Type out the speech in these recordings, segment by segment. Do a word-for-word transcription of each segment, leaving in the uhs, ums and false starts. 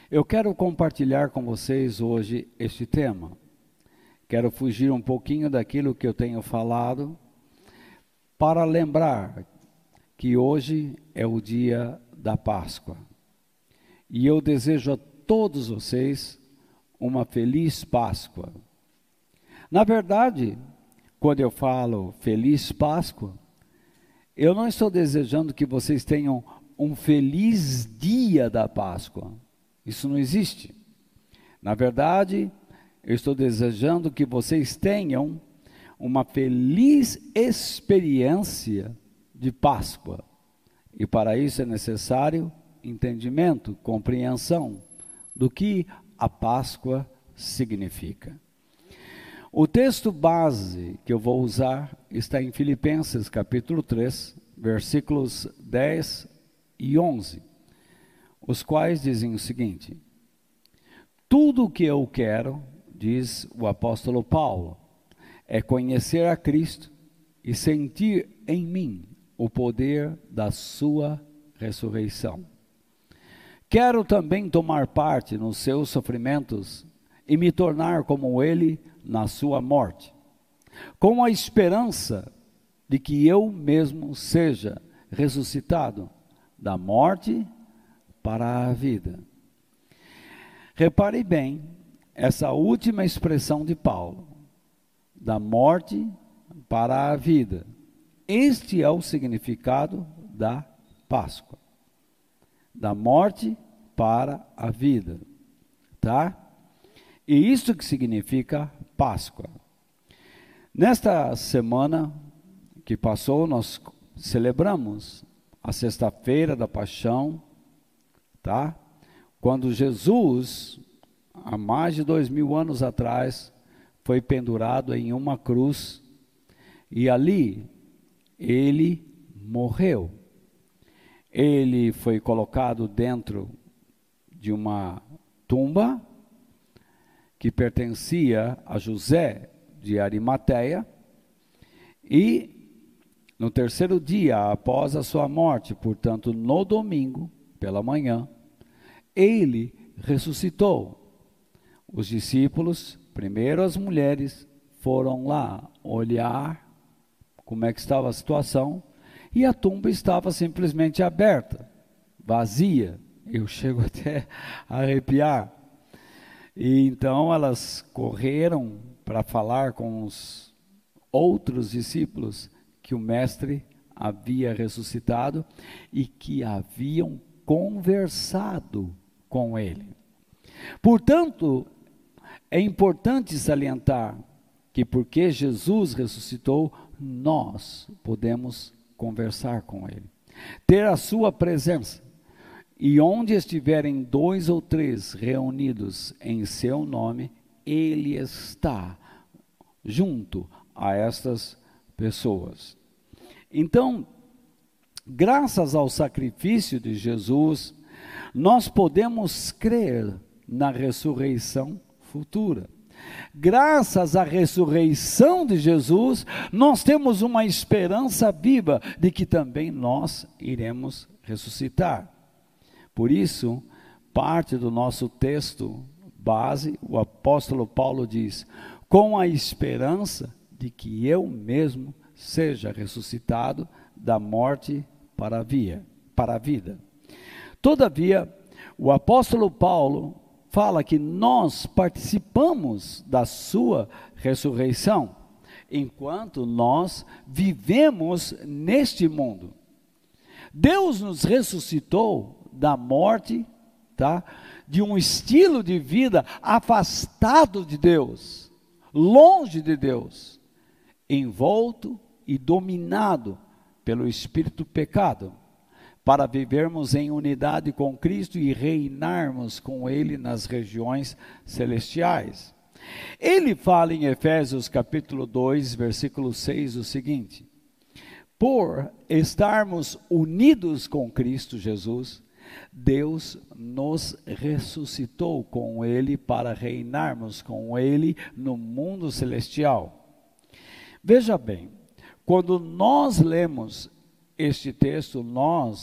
Eu quero compartilhar com vocês hoje este tema. Quero fugir um pouquinho daquilo que eu tenho falado para lembrar que hoje é o dia da Páscoa. E eu desejo a todos vocês uma feliz Páscoa. Na verdade, quando eu falo feliz Páscoa, eu não estou desejando que vocês tenham um feliz dia da Páscoa. Isso não existe. Na verdade, eu estou desejando que vocês tenham uma feliz experiência de Páscoa. E para isso é necessário entendimento, compreensão do que a Páscoa significa. O texto base que eu vou usar está em Filipenses capítulo três, versículos dez e onze, os quais dizem o seguinte: tudo o que eu quero, diz o apóstolo Paulo, é conhecer a Cristo e sentir em mim o poder da sua ressurreição. Quero também tomar parte nos seus sofrimentos e me tornar como ele na sua morte, com a esperança de que eu mesmo seja ressuscitado da morte para a vida. Repare bem essa última expressão de Paulo, da morte para a vida. Este é o significado da Páscoa, da morte para a vida, tá? E isso que significa Páscoa. Nesta semana que passou, nós celebramos a sexta-feira da Paixão, tá? Quando Jesus, há mais de dois mil anos atrás, foi pendurado em uma cruz e ali ele morreu. Ele foi colocado dentro de uma tumba que pertencia a José de Arimateia, e no terceiro dia após a sua morte, portanto no domingo pela manhã, ele ressuscitou. Os discípulos, primeiro as mulheres, foram lá olhar como é que estava a situação, e a tumba estava simplesmente aberta, vazia. Eu chego até a arrepiar. E então elas correram para falar com os outros discípulos que o mestre havia ressuscitado e que haviam conversado com ele. Portanto, é importante salientar que porque Jesus ressuscitou, nós podemos conversar com ele, ter a sua presença. E onde estiverem dois ou três reunidos em seu nome, ele está junto a estas pessoas. Então, graças ao sacrifício de Jesus, nós podemos crer na ressurreição futura. Graças à ressurreição de Jesus, nós temos uma esperança viva de que também nós iremos ressuscitar. Por isso, parte do nosso texto base, o apóstolo Paulo diz: com a esperança de que eu mesmo seja ressuscitado da morte para a, via, para a vida. Todavia, o apóstolo Paulo fala que nós participamos da sua ressurreição, enquanto nós vivemos neste mundo. Deus nos ressuscitou da morte, tá? De um estilo de vida afastado de Deus, longe de Deus, envolto e dominado pelo espírito pecado, para vivermos em unidade com Cristo e reinarmos com Ele nas regiões celestiais. Ele fala em Efésios capítulo dois, versículo seis, o seguinte: por estarmos unidos com Cristo Jesus, Deus nos ressuscitou com Ele para reinarmos com Ele no mundo celestial. Veja bem, quando nós lemos este texto, nós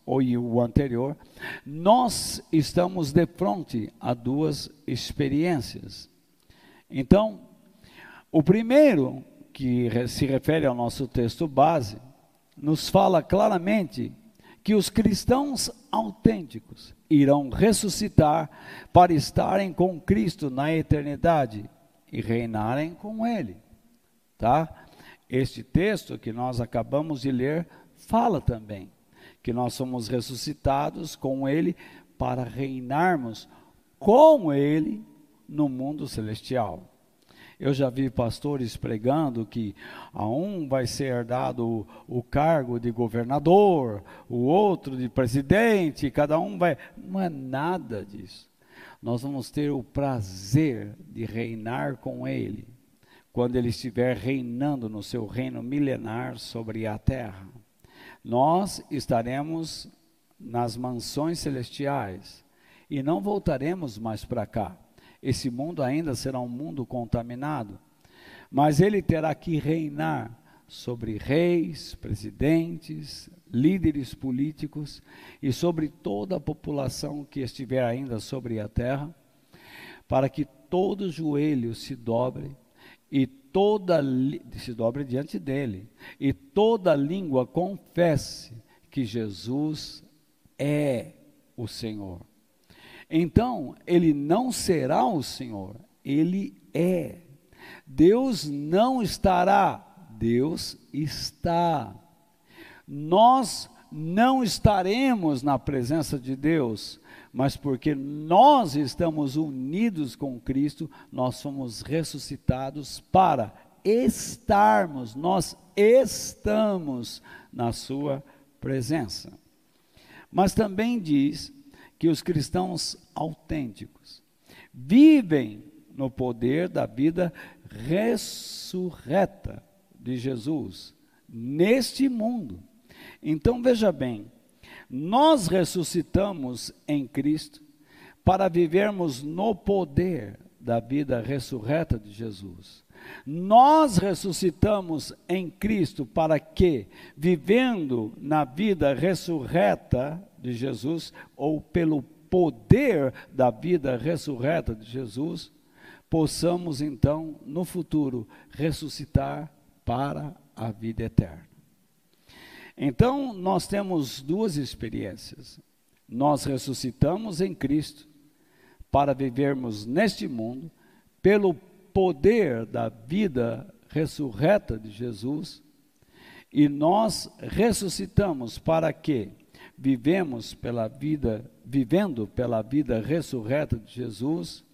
ou o anterior, nós estamos de frente a duas experiências. Então, o primeiro, que se refere ao nosso texto base, nos fala claramente que os cristãos autênticos irão ressuscitar para estarem com Cristo na eternidade e reinarem com Ele, tá? Este texto que nós acabamos de ler fala também que nós somos ressuscitados com Ele para reinarmos com Ele no mundo celestial. Eu já vi pastores pregando que a um vai ser dado o, o cargo de governador, o outro de presidente, cada um vai... Não é nada disso. Nós vamos ter o prazer de reinar com Ele, quando Ele estiver reinando no seu reino milenar sobre a terra. Nós estaremos nas mansões celestiais e não voltaremos mais para cá. Esse mundo ainda será um mundo contaminado, mas Ele terá que reinar sobre reis, presidentes, líderes políticos e sobre toda a população que estiver ainda sobre a terra, para que todo joelho se dobre e toda se dobre diante dele e toda língua confesse que Jesus é o Senhor. Então, ele não será o Senhor, ele é. Deus não estará, Deus está. Nós não estaremos na presença de Deus, mas porque nós estamos unidos com Cristo, nós somos ressuscitados para estarmos, nós estamos na sua presença. Mas também diz que os cristãos autênticos vivem no poder da vida ressurreta de Jesus neste mundo. Então veja bem, nós ressuscitamos em Cristo para vivermos no poder da vida ressurreta de Jesus. Nós ressuscitamos em Cristo para que, vivendo na vida ressurreta de Jesus, ou pelo poder da vida ressurreta de Jesus, possamos então, no futuro, ressuscitar para a vida eterna. Então, nós temos duas experiências. Nós ressuscitamos em Cristo para vivermos neste mundo, pelo poder da vida ressurreta de Jesus, e nós ressuscitamos para que vivemos pela vida, vivendo pela vida ressurreta de Jesus,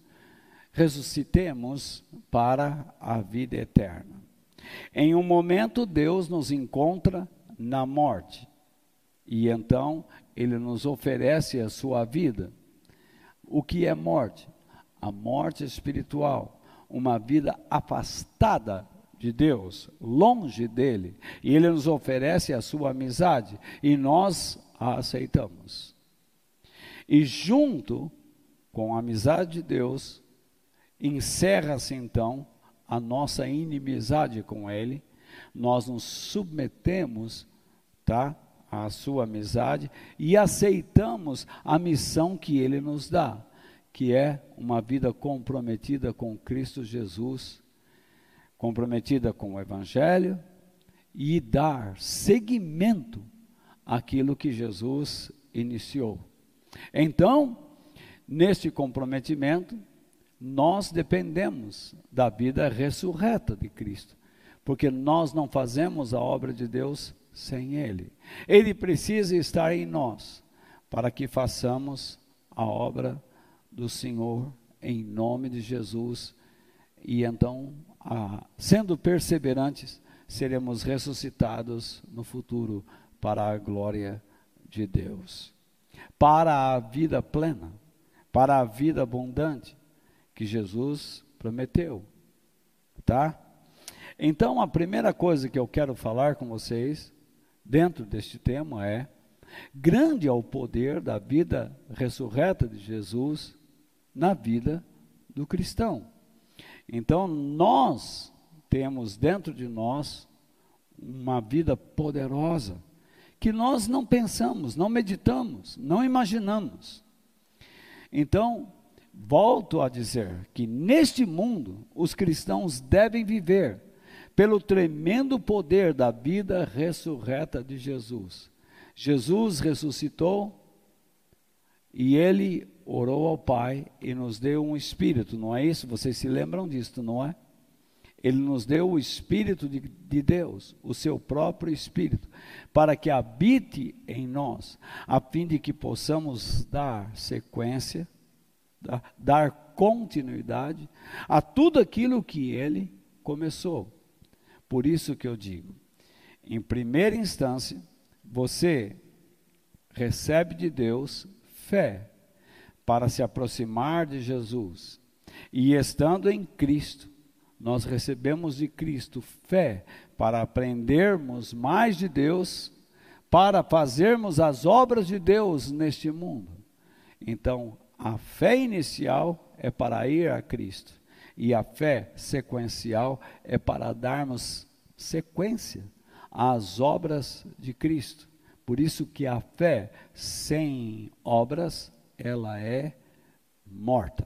ressuscitemos para a vida eterna. Em um momento, Deus nos encontra na morte, e então Ele nos oferece a sua vida. O que é morte? A morte espiritual, uma vida afastada de Deus, longe dele, e Ele nos oferece a sua amizade, e nós a aceitamos. E junto com a amizade de Deus, encerra-se então a nossa inimizade com Ele, nós nos submetemos, tá, à sua amizade e aceitamos a missão que Ele nos dá, que é uma vida comprometida com Cristo Jesus, comprometida com o Evangelho, e dar seguimento àquilo que Jesus iniciou. Então, neste comprometimento, nós dependemos da vida ressurreta de Cristo, porque nós não fazemos a obra de Deus sem Ele. Ele precisa estar em nós, para que façamos a obra do Senhor, em nome de Jesus, e então, a, sendo perseverantes, seremos ressuscitados no futuro para a glória de Deus, para a vida plena, para a vida abundante que Jesus prometeu, tá? Então, a primeira coisa que eu quero falar com vocês, dentro deste tema, é: grande é o poder da vida ressurreta de Jesus na vida do cristão. Então, nós temos dentro de nós uma vida poderosa, que nós não pensamos, não meditamos, não imaginamos. Então, volto a dizer que neste mundo os cristãos devem viver pelo tremendo poder da vida ressurreta de Jesus. Jesus ressuscitou e ele orou ao Pai e nos deu um Espírito, não é isso? Vocês se lembram disso, não é? Ele nos deu o Espírito de, de Deus, o seu próprio Espírito, para que habite em nós, a fim de que possamos dar sequência, dar, dar continuidade a tudo aquilo que Ele começou. Por isso que eu digo, em primeira instância, você recebe de Deus fé para se aproximar de Jesus, e estando em Cristo, nós recebemos de Cristo fé para aprendermos mais de Deus, para fazermos as obras de Deus neste mundo. Então, a fé inicial é para ir a Cristo, e a fé sequencial é para darmos sequência às obras de Cristo. Por isso que a fé sem obras, ela é morta.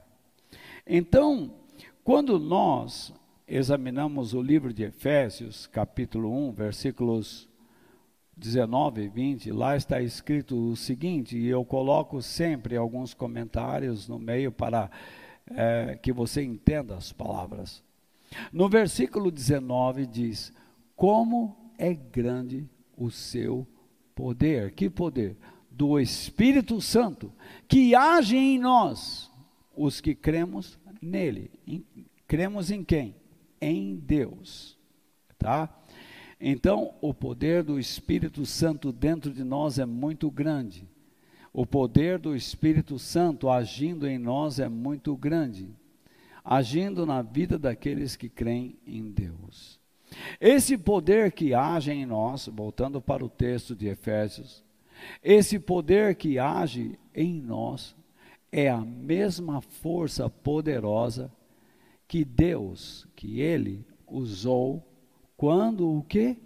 Então, quando nós examinamos o livro de Efésios, capítulo um, versículos dezenove e vinte, lá está escrito o seguinte, e eu coloco sempre alguns comentários no meio para é, que você entenda as palavras. No versículo dezenove diz, como é grande o seu poder. Que poder? Do Espírito Santo, que age em nós, os que cremos nele. Em, cremos em quem? Em Deus, tá? Então, o poder do Espírito Santo dentro de nós é muito grande. O poder do Espírito Santo agindo em nós é muito grande, agindo na vida daqueles que creem em Deus. Esse poder que age em nós, voltando para o texto de Efésios, esse poder que age em nós é a mesma força poderosa que Deus, que Ele usou quando o que?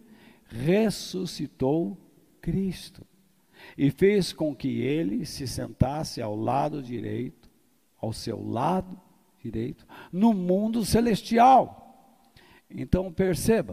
Ressuscitou Cristo. E fez com que Ele se sentasse ao lado direito, ao seu lado direito, no mundo celestial. Então perceba,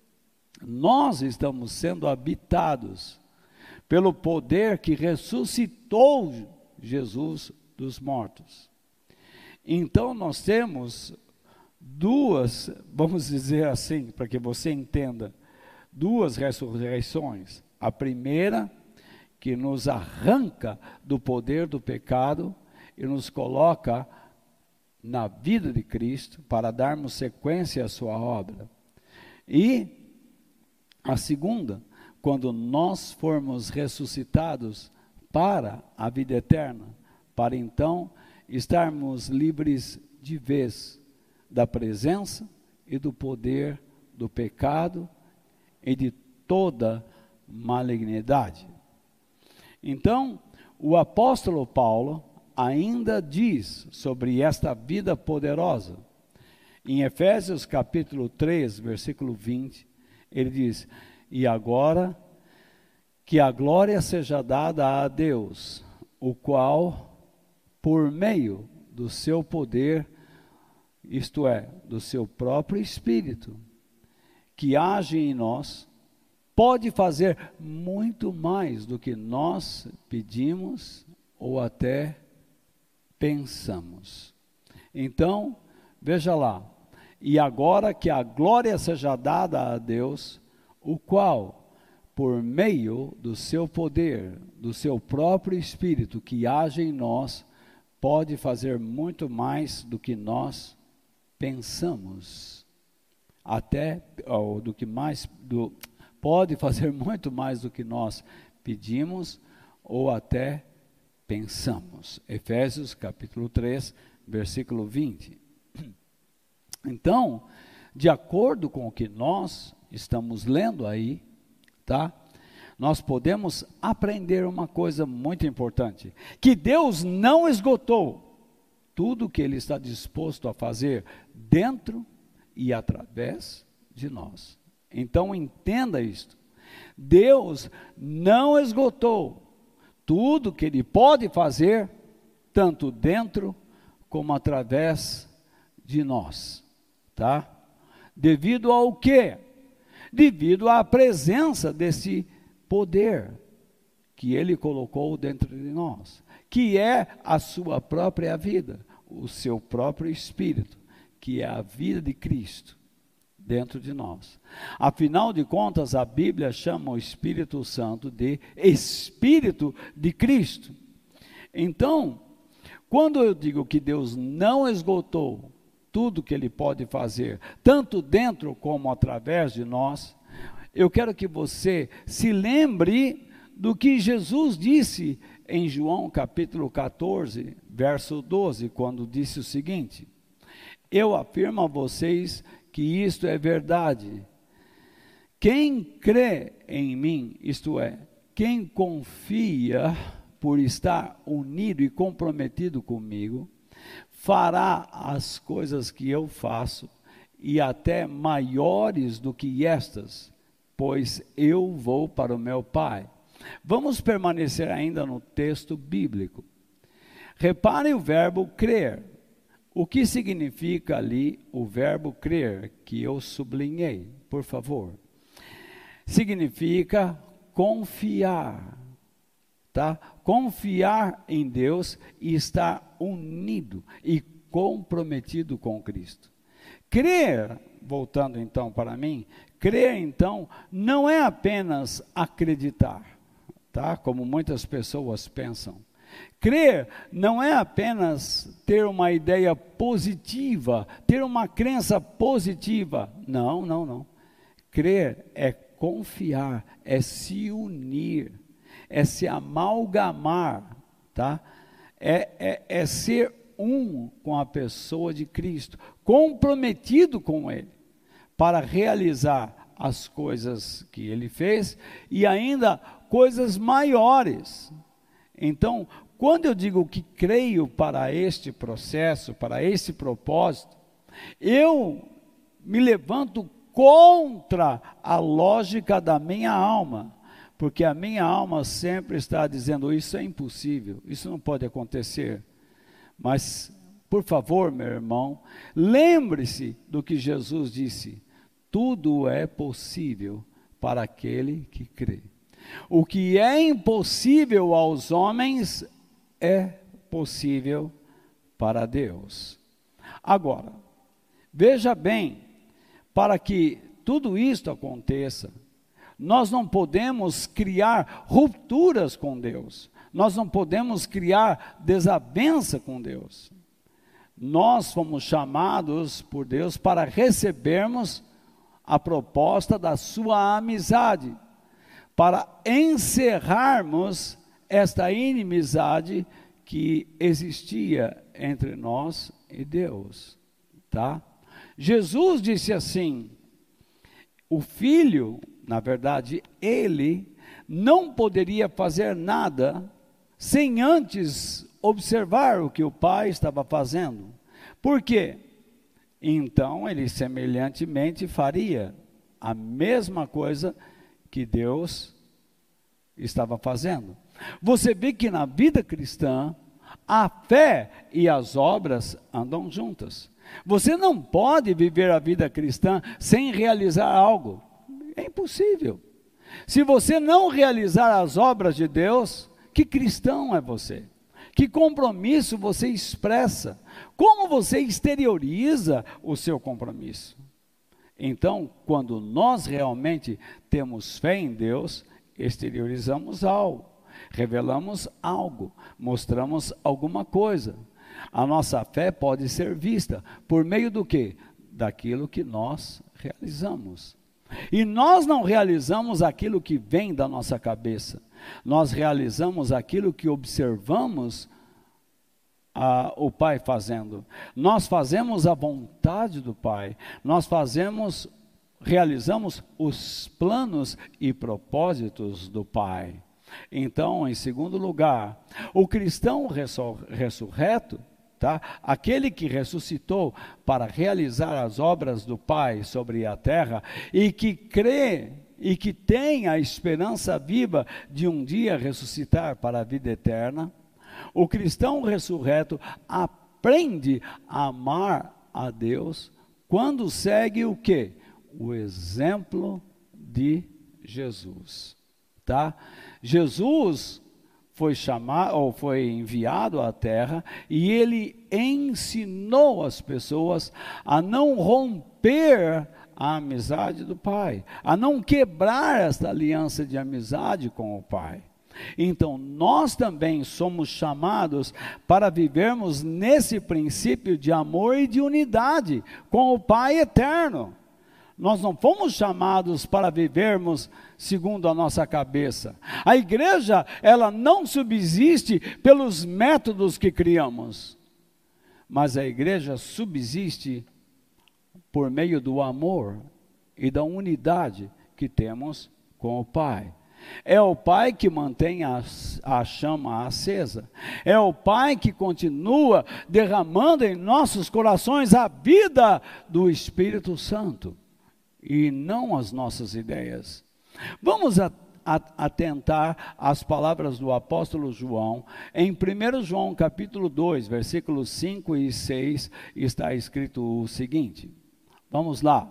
nós estamos sendo habitados pelo poder que ressuscitou Jesus dos mortos. Então nós temos duas, vamos dizer assim, para que você entenda, duas ressurreições. A primeira, que nos arranca do poder do pecado e nos coloca na vida de Cristo para darmos sequência à sua obra. E a segunda, quando nós formos ressuscitados para a vida eterna, para então estarmos livres de vez da presença e do poder do pecado e de toda malignidade. Então, o apóstolo Paulo ainda diz sobre esta vida poderosa. Em Efésios capítulo três, versículo vinte, ele diz, e agora que a glória seja dada a Deus, o qual, por meio do seu poder, isto é, do seu próprio Espírito, que age em nós, pode fazer muito mais do que nós pedimos ou até pensamos. Então, veja lá, e agora que a glória seja dada a Deus, o qual, por meio do seu poder, do seu próprio Espírito que age em nós, pode fazer muito mais do que nós pensamos, até, ou do que mais, do, pode fazer muito mais do que nós pedimos ou até pensamos. Efésios capítulo três, versículo vinte. Então, de acordo com o que nós estamos lendo aí, tá? Nós podemos aprender uma coisa muito importante, que Deus não esgotou tudo o que Ele está disposto a fazer dentro e através de nós. Então entenda isto, Deus não esgotou tudo que Ele pode fazer, tanto dentro como através de nós, tá? Devido ao quê? Devido à presença desse poder que Ele colocou dentro de nós, que é a sua própria vida, o seu próprio Espírito, que é a vida de Cristo dentro de nós. Afinal de contas, a Bíblia chama o Espírito Santo de Espírito de Cristo. Então, quando eu digo que Deus não esgotou tudo que Ele pode fazer, tanto dentro como através de nós, eu quero que você se lembre do que Jesus disse em João capítulo catorze, verso doze, quando disse o seguinte: eu afirmo a vocês que isto é verdade. Quem crê em mim, isto é, quem confia por estar unido e comprometido comigo, fará as coisas que eu faço e até maiores do que estas, pois eu vou para o meu Pai. Vamos permanecer ainda no texto bíblico. Reparem o verbo crer. O que significa ali o verbo crer, que eu sublinhei, por favor? Significa confiar, tá? Confiar em Deus e estar unido e comprometido com Cristo. Crer, voltando então para mim, crer então não é apenas acreditar, tá? Como muitas pessoas pensam. Crer não é apenas ter uma ideia positiva, ter uma crença positiva. Não, não, não. Crer é confiar, é se unir, é se amalgamar, tá? É, é, é ser um com a pessoa de Cristo, comprometido com Ele, para realizar as coisas que Ele fez e ainda coisas maiores. Então, quando eu digo que creio para este processo, para esse propósito, eu me levanto contra a lógica da minha alma, porque a minha alma sempre está dizendo: isso é impossível, isso não pode acontecer. Mas, por favor, meu irmão, lembre-se do que Jesus disse: tudo é possível para aquele que crê. O que é impossível aos homens é possível para Deus. Agora, veja bem, para que tudo isto aconteça, nós não podemos criar rupturas com Deus, nós não podemos criar desavença com Deus. Nós fomos chamados por Deus para recebermos a proposta da sua amizade, para encerrarmos esta inimizade que existia entre nós e Deus, tá? Jesus disse assim: o Filho, na verdade, Ele não poderia fazer nada sem antes observar o que o Pai estava fazendo. Por quê? Então, Ele semelhantemente faria a mesma coisa que Deus estava fazendo. Você vê que na vida cristã, a fé e as obras andam juntas. Você não pode viver a vida cristã sem realizar algo. É impossível. Se você não realizar as obras de Deus, que cristão é você? Que compromisso você expressa? Como você exterioriza o seu compromisso? Então, quando nós realmente temos fé em Deus, exteriorizamos algo, revelamos algo, mostramos alguma coisa. A nossa fé pode ser vista por meio do quê? Daquilo que nós realizamos. E nós não realizamos aquilo que vem da nossa cabeça, nós realizamos aquilo que observamos a, o Pai fazendo. Nós fazemos a vontade do Pai, nós fazemos, realizamos os planos e propósitos do Pai. Então, em segundo lugar, o cristão ressur- ressurreto, tá? Aquele que ressuscitou para realizar as obras do Pai sobre a terra e que crê e que tem a esperança viva de um dia ressuscitar para a vida eterna, o cristão ressurreto aprende a amar a Deus quando segue o quê? O exemplo de Jesus, tá? Jesus foi chamado, ou foi enviado à terra, e ele ensinou as pessoas a não romper a amizade do Pai, a não quebrar esta aliança de amizade com o Pai. Então, nós também somos chamados para vivermos nesse princípio de amor e de unidade com o Pai eterno. Nós não fomos chamados para vivermos segundo a nossa cabeça. A igreja, ela não subsiste pelos métodos que criamos, mas a igreja subsiste por meio do amor e da unidade que temos com o Pai. É o Pai que mantém a, a chama acesa. É o Pai que continua derramando em nossos corações a vida do Espírito Santo, e não as nossas ideias. Vamos a, a, atentar às palavras do apóstolo João. Em primeiro João capítulo dois, versículos cinco e seis, está escrito o seguinte. Vamos lá.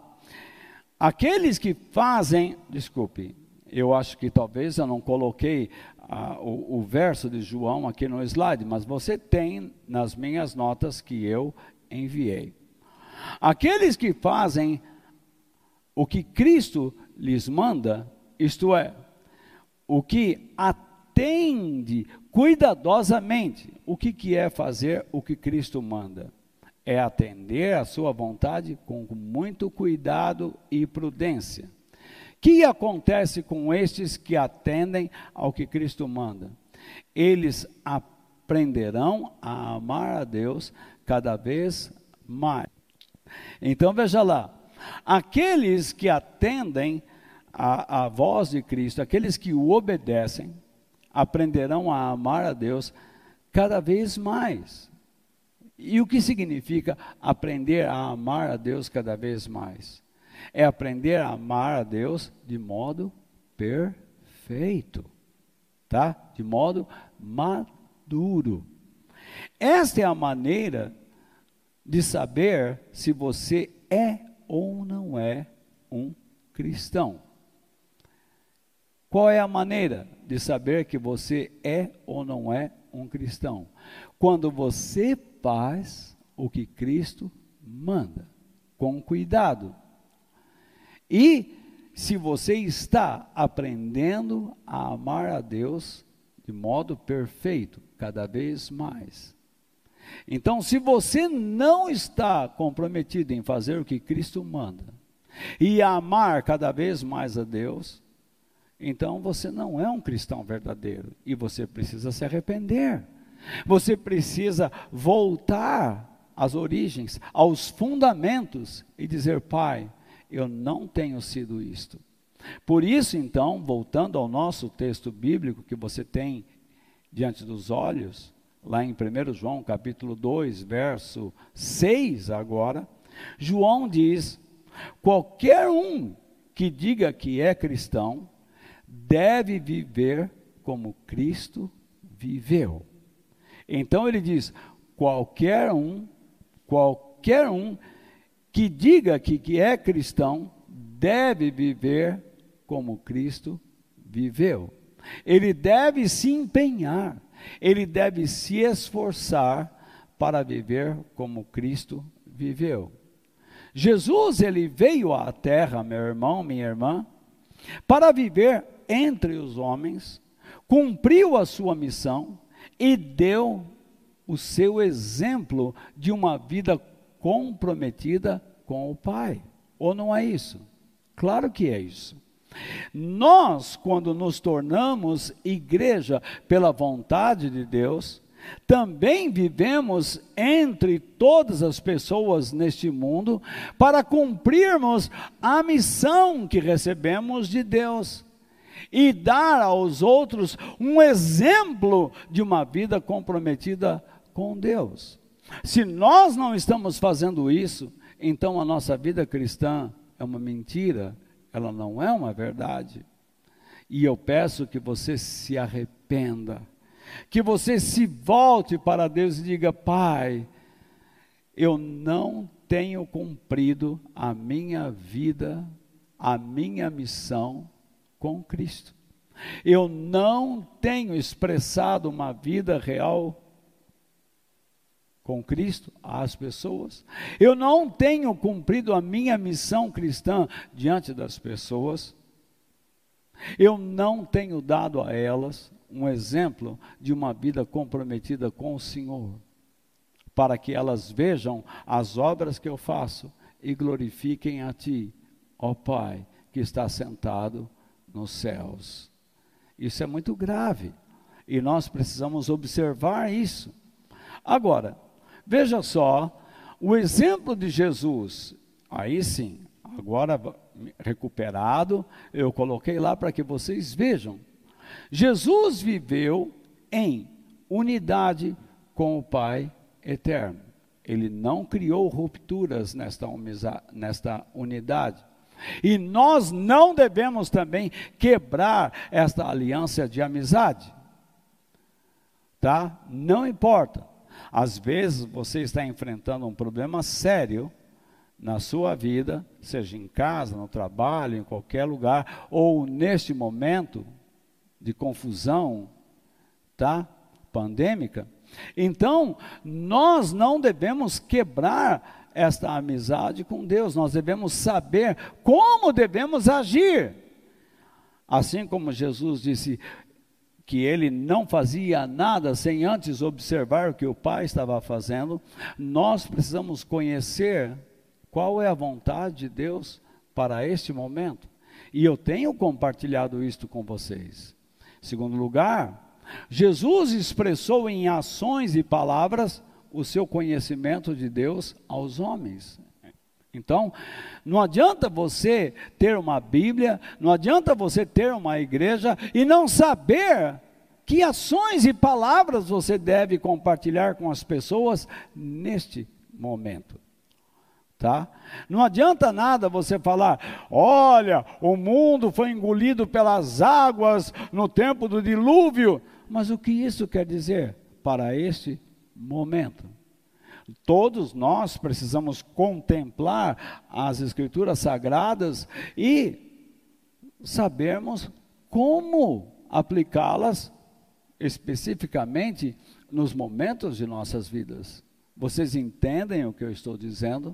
Aqueles que fazem, desculpe, eu acho que talvez eu não coloquei ah, o, o verso de João aqui no slide, mas você tem nas minhas notas que eu enviei. Aqueles que fazem o que Cristo lhes manda, isto é, o que atende cuidadosamente. O que, que é fazer o que Cristo manda? É atender a sua vontade com muito cuidado e prudência. O que acontece com estes que atendem ao que Cristo manda? Eles aprenderão a amar a Deus cada vez mais. Então veja lá. Aqueles que atendem à, à voz de Cristo, aqueles que o obedecem, aprenderão a amar a Deus cada vez mais. E o que significa aprender a amar a Deus cada vez mais? É aprender a amar a Deus de modo perfeito, tá? De modo maduro. Esta é a maneira de saber se você é ou não é um cristão. Qual é a maneira de saber que você é ou não é um cristão? Quando você faz o que Cristo manda, com cuidado. E se você está aprendendo a amar a Deus de modo perfeito, cada vez mais. Então, se você não está comprometido em fazer o que Cristo manda e amar cada vez mais a Deus, então você não é um cristão verdadeiro e você precisa se arrepender. Você precisa voltar às origens, aos fundamentos e dizer: Pai, eu não tenho sido isto. Por isso, então, voltando ao nosso texto bíblico que você tem diante dos olhos, lá em primeiro João capítulo dois, verso seis agora, João diz: qualquer um que diga que é cristão, deve viver como Cristo viveu. Então ele diz, qualquer um, qualquer um que diga que, que é cristão, deve viver como Cristo viveu. Ele deve se empenhar, ele deve se esforçar para viver como Cristo viveu. Jesus, ele veio à terra, meu irmão, minha irmã, para viver entre os homens, cumpriu a sua missão e deu o seu exemplo de uma vida comprometida com o Pai. Ou não é isso? Claro que é isso. Nós, quando nos tornamos igreja pela vontade de Deus, também vivemos entre todas as pessoas neste mundo para cumprirmos a missão que recebemos de Deus e dar aos outros um exemplo de uma vida comprometida com Deus. Se nós não estamos fazendo isso, então a nossa vida cristã é uma mentira ela não é uma verdade. E eu peço que você se arrependa, que você se volte para Deus e diga: Pai, eu não tenho cumprido a minha vida, a minha missão com Cristo. Eu não tenho expressado uma vida real com Cristo às pessoas. Eu não tenho cumprido a minha missão cristã diante das pessoas. Eu não tenho dado a elas um exemplo de uma vida comprometida com o Senhor, para que elas vejam as obras que eu faço e glorifiquem a Ti, ó Pai, que está sentado nos céus. Isso é muito grave, e nós precisamos observar isso. Agora, veja só, o exemplo de Jesus, aí sim, agora recuperado, eu coloquei lá para que vocês vejam. Jesus viveu em unidade com o Pai eterno. Ele não criou rupturas nesta, nesta unidade. E nós não devemos também quebrar esta aliança de amizade. Tá? Não importa. Às vezes você está enfrentando um problema sério na sua vida, seja em casa, no trabalho, em qualquer lugar, ou neste momento de confusão, tá? Pandêmica. Então, nós não devemos quebrar esta amizade com Deus, nós devemos saber como devemos agir. Assim como Jesus disse que ele não fazia nada sem antes observar o que o Pai estava fazendo, nós precisamos conhecer qual é a vontade de Deus para este momento. E eu tenho compartilhado isto com vocês. Em segundo lugar, Jesus expressou em ações e palavras o seu conhecimento de Deus aos homens. Então, não adianta você ter uma Bíblia, não adianta você ter uma igreja e não saber que ações e palavras você deve compartilhar com as pessoas neste momento. Tá? Não adianta nada você falar: olha, o mundo foi engolido pelas águas no tempo do dilúvio. Mas o que isso quer dizer para este momento? Todos nós precisamos contemplar as Escrituras Sagradas e sabermos como aplicá-las especificamente nos momentos de nossas vidas. Vocês entendem o que eu estou dizendo?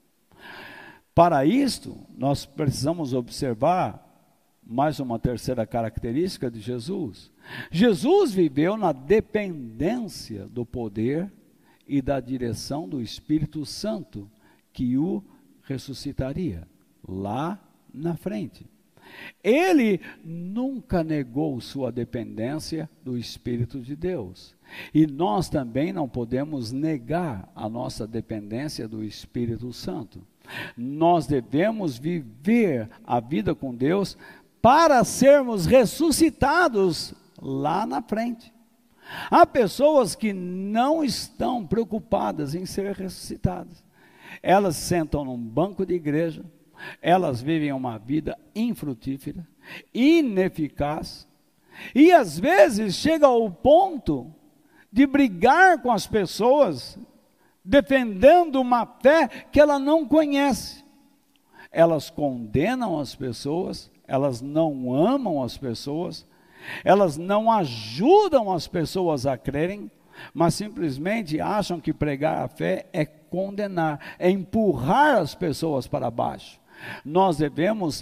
Para isto, nós precisamos observar mais uma terceira característica de Jesus. Jesus viveu na dependência do poder e da direção do Espírito Santo, que o ressuscitaria lá na frente. Ele nunca negou sua dependência do Espírito de Deus. E nós também não podemos negar a nossa dependência do Espírito Santo. Nós devemos viver a vida com Deus para sermos ressuscitados lá na frente. Há pessoas que não estão preocupadas em ser ressuscitadas. Elas sentam num banco de igreja, elas vivem uma vida infrutífera, ineficaz, e às vezes chega ao ponto de brigar com as pessoas, defendendo uma fé que ela não conhece. Elas condenam as pessoas, elas não amam as pessoas, elas não ajudam as pessoas a crerem, mas simplesmente acham que pregar a fé é condenar, é empurrar as pessoas para baixo. Nós devemos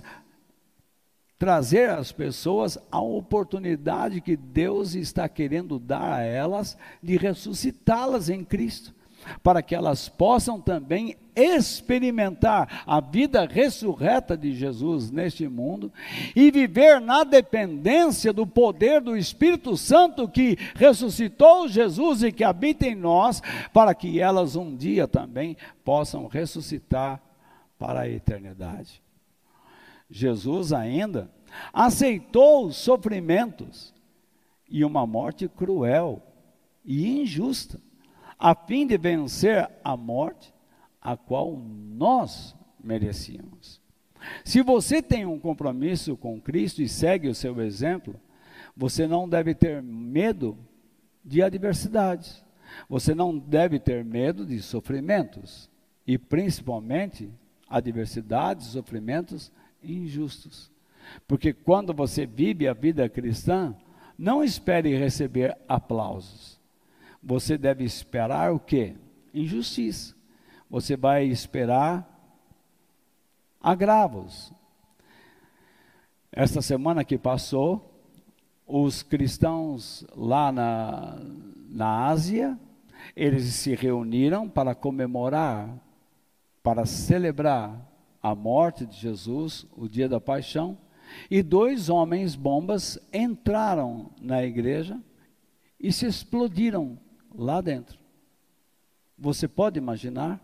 trazer às pessoas a oportunidade que Deus está querendo dar a elas de ressuscitá-las em Cristo, para que elas possam também experimentar a vida ressurreta de Jesus neste mundo e viver na dependência do poder do Espírito Santo que ressuscitou Jesus e que habita em nós, para que elas um dia também possam ressuscitar para a eternidade. Jesus ainda aceitou os sofrimentos e uma morte cruel e injusta, a fim de vencer a morte a qual nós merecíamos. Se você tem um compromisso com Cristo e segue o seu exemplo, você não deve ter medo de adversidades. Você não deve ter medo de sofrimentos. E principalmente, adversidades, sofrimentos injustos. Porque quando você vive a vida cristã, não espere receber aplausos. Você deve esperar o quê? Injustiça. Você vai esperar agravos. Esta semana que passou, os cristãos lá na, na Ásia, eles se reuniram para comemorar, para celebrar a morte de Jesus, o dia da paixão, e dois homens bombas entraram na igreja e se explodiram lá dentro. Você pode imaginar?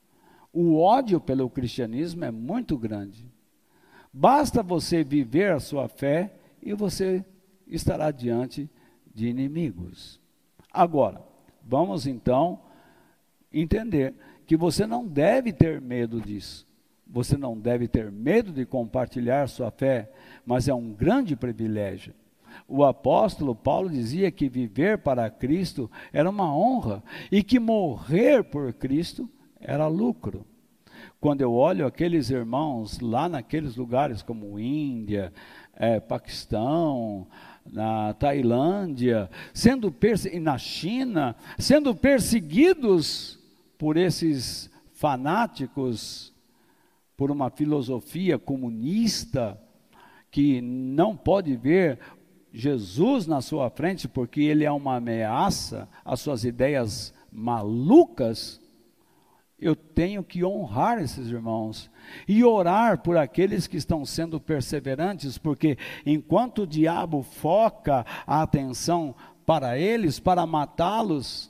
O ódio pelo cristianismo é muito grande. Basta você viver a sua fé e você estará diante de inimigos. Agora, vamos então entender que você não deve ter medo disso. Você não deve ter medo de compartilhar sua fé, mas é um grande privilégio. O apóstolo Paulo dizia que viver para Cristo era uma honra e que morrer por Cristo era lucro. Quando eu olho aqueles irmãos lá naqueles lugares como Índia, é, Paquistão, na Tailândia, sendo perse- e na China, sendo perseguidos por esses fanáticos, por uma filosofia comunista, que não pode ver Jesus na sua frente, porque ele é uma ameaça às suas ideias malucas, eu tenho que honrar esses irmãos e orar por aqueles que estão sendo perseverantes, porque enquanto o diabo foca a atenção para eles, para matá-los,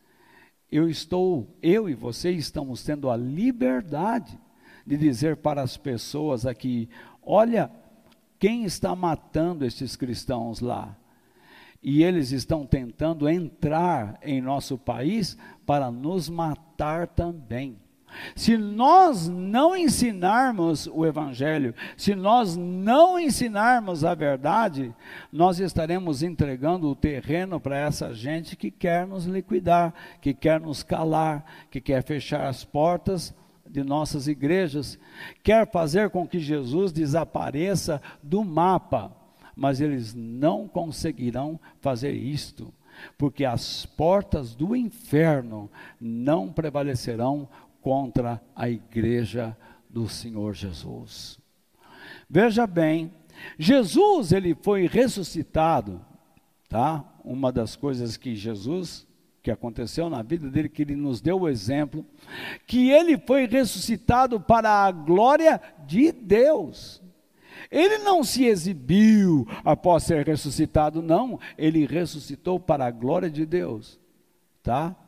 eu estou, eu e você estamos tendo a liberdade de dizer para as pessoas aqui, olha, quem está matando esses cristãos lá? E eles estão tentando entrar em nosso país para nos matar também. Se nós não ensinarmos o Evangelho, se nós não ensinarmos a verdade, nós estaremos entregando o terreno para essa gente que quer nos liquidar, que quer nos calar, que quer fechar as portas de nossas igrejas, quer fazer com que Jesus desapareça do mapa, mas eles não conseguirão fazer isto, porque as portas do inferno não prevalecerão contra a igreja do Senhor Jesus. Veja bem, Jesus, ele foi ressuscitado, tá? Uma das coisas que Jesus que aconteceu na vida dele, que ele nos deu o exemplo, que ele foi ressuscitado para a glória de Deus. Ele não se exibiu após ser ressuscitado, não, ele ressuscitou para a glória de Deus, tá?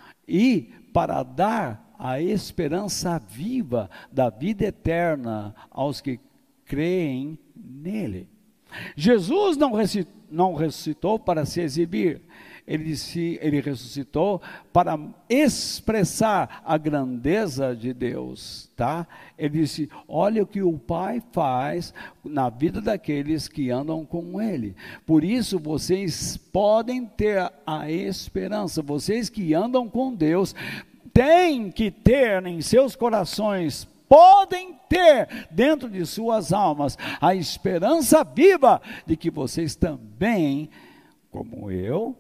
E para dar a esperança viva da vida eterna aos que creem nele. Jesus não ressuscitou, não ressuscitou para se exibir, Ele, disse, ele ressuscitou para expressar a grandeza de Deus, tá? Ele disse, olha o que o Pai faz na vida daqueles que andam com Ele. Por isso vocês podem ter a esperança, vocês que andam com Deus, têm que ter em seus corações, podem ter dentro de suas almas, a esperança viva de que vocês também, como eu,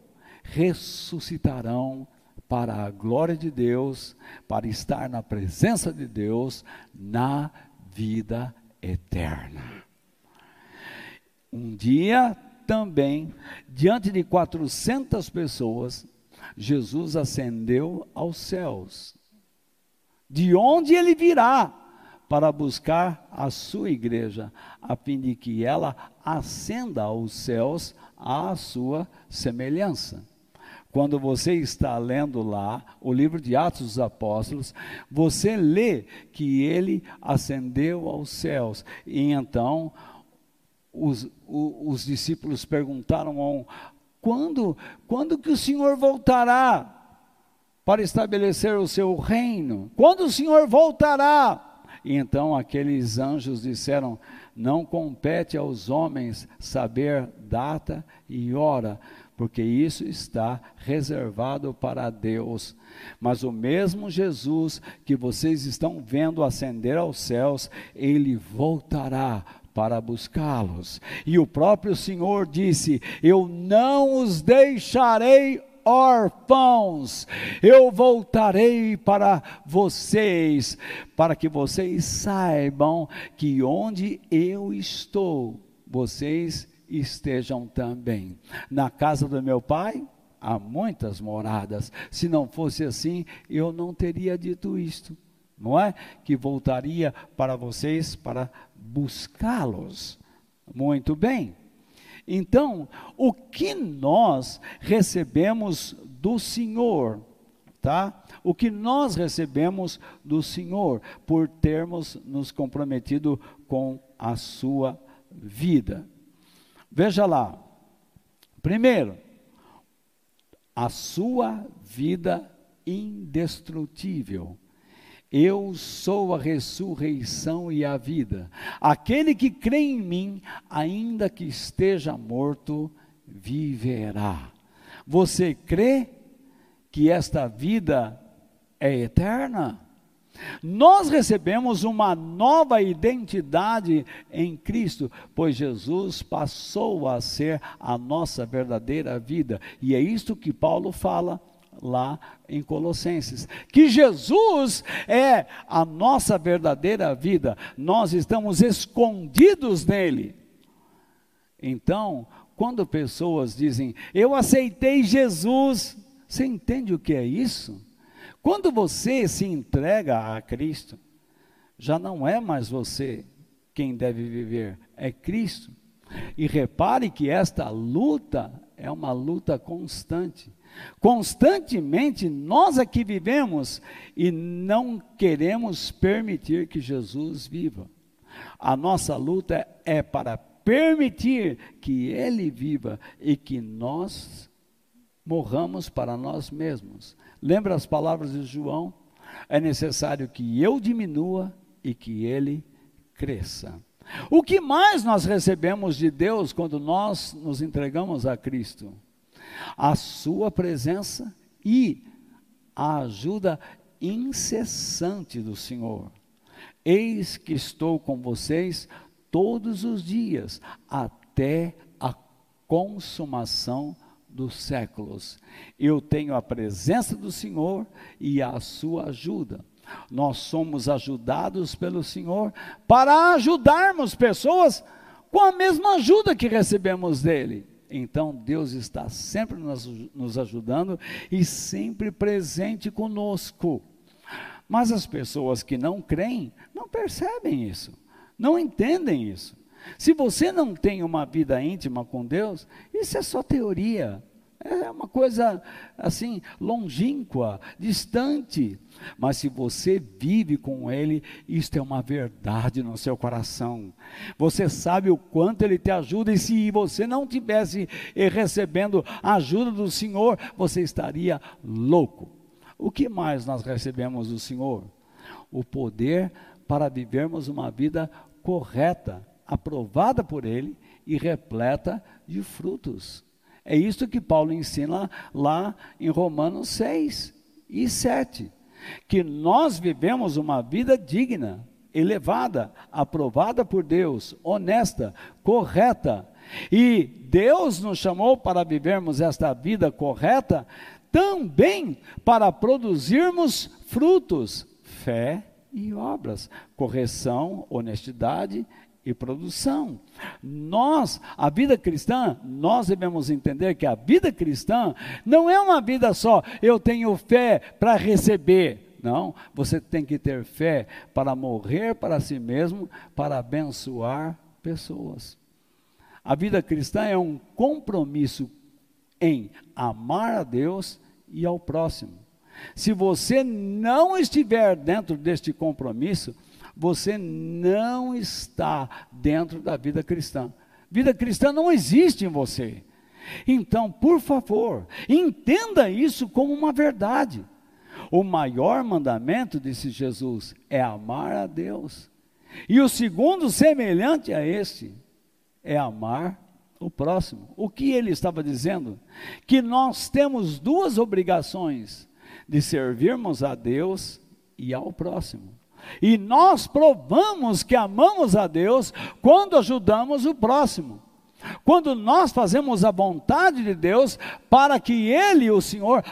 ressuscitarão para a glória de Deus, para estar na presença de Deus, na vida eterna. Um dia também, diante de quatrocentas pessoas, Jesus ascendeu aos céus, de onde ele virá para buscar a sua igreja, a fim de que ela ascenda aos céus à sua semelhança. Quando você está lendo lá o livro de Atos dos Apóstolos, você lê que ele ascendeu aos céus. E então os, os, os discípulos perguntaram, quando, quando que o Senhor voltará para estabelecer o seu reino? Quando o Senhor voltará? E então aqueles anjos disseram: não compete aos homens saber data e hora, porque isso está reservado para Deus. Mas o mesmo Jesus que vocês estão vendo ascender aos céus, ele voltará para buscá-los. E o próprio Senhor disse: eu não os deixarei órfãos, eu voltarei para vocês, para que vocês saibam que onde eu estou, vocês estejam também. Na casa do meu Pai há muitas moradas, se não fosse assim, eu não teria dito isto, não é? Que voltaria para vocês para buscá-los. Muito bem. Então, o que nós recebemos do Senhor, tá? O que nós recebemos do Senhor por termos nos comprometido com a sua vida. Veja lá. Primeiro, a sua vida indestrutível. Eu sou a ressurreição e a vida. Aquele que crê em mim, ainda que esteja morto, viverá. Você crê que esta vida é eterna? Nós recebemos uma nova identidade em Cristo, pois Jesus passou a ser a nossa verdadeira vida. E é isto que Paulo fala lá em Colossenses, que Jesus é a nossa verdadeira vida, nós estamos escondidos nele. Então, quando pessoas dizem: eu aceitei Jesus, você entende o que é isso? Quando você se entrega a Cristo, já não é mais você quem deve viver, é Cristo. E repare que esta luta é uma luta constante. Constantemente nós aqui vivemos e não queremos permitir que Jesus viva. A nossa luta é para permitir que Ele viva e que nós morramos para nós mesmos. Lembra as palavras de João? É necessário que eu diminua e que Ele cresça. O que mais nós recebemos de Deus quando nós nos entregamos a Cristo? A sua presença e a ajuda incessante do Senhor. Eis que estou com vocês todos os dias, até a consumação dos séculos. Eu tenho a presença do Senhor e a sua ajuda. Nós somos ajudados pelo Senhor para ajudarmos pessoas com a mesma ajuda que recebemos dele. Então Deus está sempre nos, nos ajudando e sempre presente conosco. Mas as pessoas que não creem, não percebem isso, não entendem isso. Se você não tem uma vida íntima com Deus, isso é só teoria. É uma coisa assim, longínqua, distante. Mas se você vive com Ele, isto é uma verdade no seu coração. Você sabe o quanto Ele te ajuda, e se você não tivesse recebendo a ajuda do Senhor, você estaria louco. O que mais nós recebemos do Senhor? O poder para vivermos uma vida correta, aprovada por Ele e repleta de frutos. É isso que Paulo ensina lá em Romanos seis e sete, que nós vivemos uma vida digna, elevada, aprovada por Deus, honesta, correta, e Deus nos chamou para vivermos esta vida correta, também para produzirmos frutos, fé e obras, correção, honestidade e produção. Nós, a vida cristã, nós devemos entender que a vida cristã não é uma vida só, eu tenho fé para receber. Não, você tem que ter fé para morrer para si mesmo, para abençoar pessoas. A vida cristã é um compromisso em amar a Deus e ao próximo. Se você não estiver dentro deste compromisso, você não está dentro da vida cristã. Vida cristã não existe em você. Então, por favor, entenda isso como uma verdade. O maior mandamento, disse Jesus, é amar a Deus. E o segundo, semelhante a este, é amar o próximo. O que ele estava dizendo? Que nós temos duas obrigações, de servirmos a Deus e ao próximo. E nós provamos que amamos a Deus quando ajudamos o próximo. Quando nós fazemos a vontade de Deus para que Ele, o Senhor,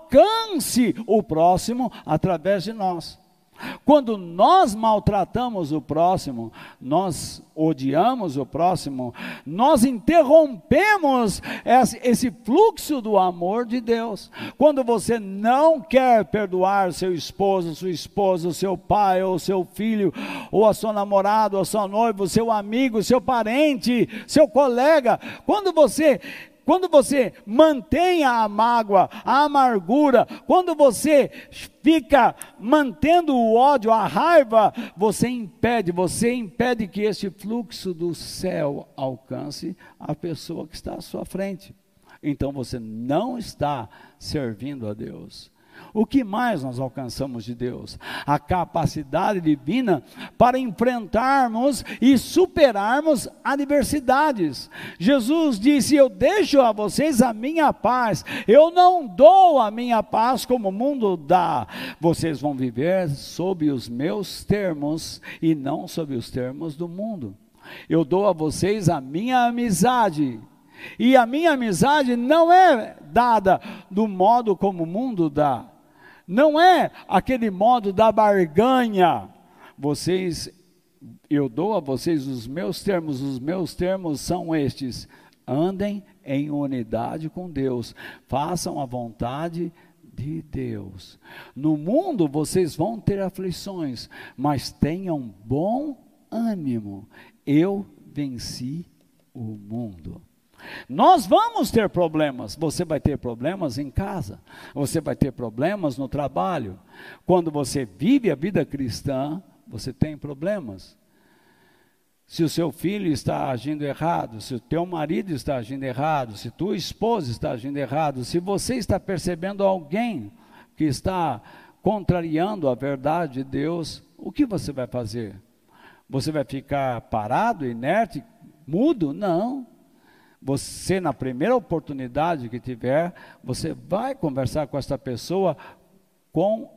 alcance o próximo através de nós. Quando nós maltratamos o próximo, nós odiamos o próximo, nós interrompemos esse fluxo do amor de Deus. Quando você não quer perdoar seu esposo, sua esposa, seu pai, ou seu filho, ou a sua namorada, ou a sua noiva, seu amigo, seu parente, seu colega, quando você... Quando você mantém a mágoa, a amargura, quando você fica mantendo o ódio, a raiva, você impede, você impede que esse fluxo do céu alcance a pessoa que está à sua frente. Então você não está servindo a Deus. O que mais nós alcançamos de Deus? A capacidade divina para enfrentarmos e superarmos adversidades. Jesus disse: eu deixo a vocês a minha paz, eu não dou a minha paz como o mundo dá. Vocês vão viver sob os meus termos e não sob os termos do mundo. Eu dou a vocês a minha amizade. E a minha amizade não é dada do modo como o mundo dá. Não é aquele modo da barganha. Vocês, eu dou a vocês os meus termos, os meus termos são estes: andem em unidade com Deus, façam a vontade de Deus. No mundo vocês vão ter aflições, mas tenham bom ânimo. Eu venci o mundo. Nós vamos ter problemas. Você vai ter problemas em casa, você vai ter problemas no trabalho. Quando você vive a vida cristã, você tem problemas. Se o seu filho está agindo errado, se o teu marido está agindo errado, se tua esposa está agindo errado, se você está percebendo alguém que está contrariando a verdade de Deus, o que você vai fazer? Você vai ficar parado, inerte, mudo? Não. Você, na primeira oportunidade que tiver, você vai conversar com essa pessoa com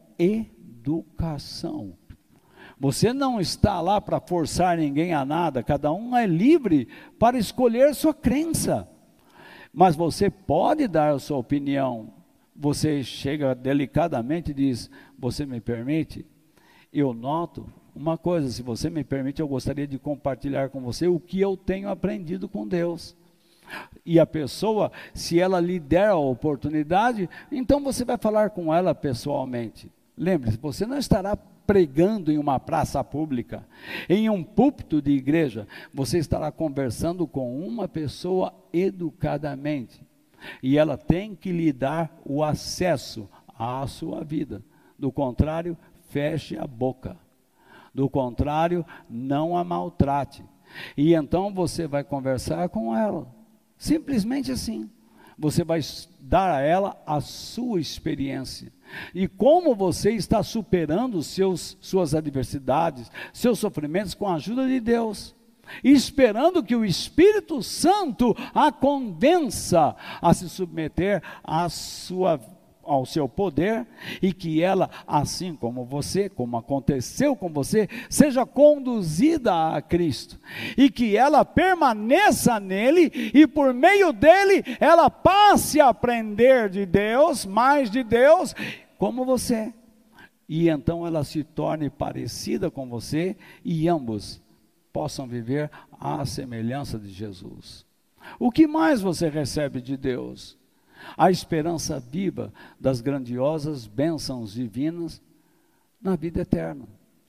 educação. Você não está lá para forçar ninguém a nada, cada um é livre para escolher sua crença. Mas você pode dar a sua opinião. Você chega delicadamente e diz: você me permite? Eu noto uma coisa, se você me permite, eu gostaria de compartilhar com você o que eu tenho aprendido com Deus. E a pessoa, se ela lhe der a oportunidade, então você vai falar com ela pessoalmente. Lembre-se, você não estará pregando em uma praça pública, em um púlpito de igreja. Você estará conversando com uma pessoa educadamente. E ela tem que lhe dar o acesso à sua vida. Do contrário, feche a boca. Do contrário, não a maltrate. E então você vai conversar com ela. Simplesmente assim. Você vai dar a ela a sua experiência. E como você está superando seus, suas adversidades, seus sofrimentos com a ajuda de Deus. Esperando que o Espírito Santo a convença a se submeter à sua ao seu poder, e que ela, assim como você, como aconteceu com você, seja conduzida a Cristo, e que ela permaneça nele, e por meio dele, ela passe a aprender de Deus, mais de Deus, como você, e então ela se torne parecida com você, e ambos possam viver à semelhança de Jesus. O que mais você recebe de Deus? A esperança viva das grandiosas bênçãos divinas na vida eterna.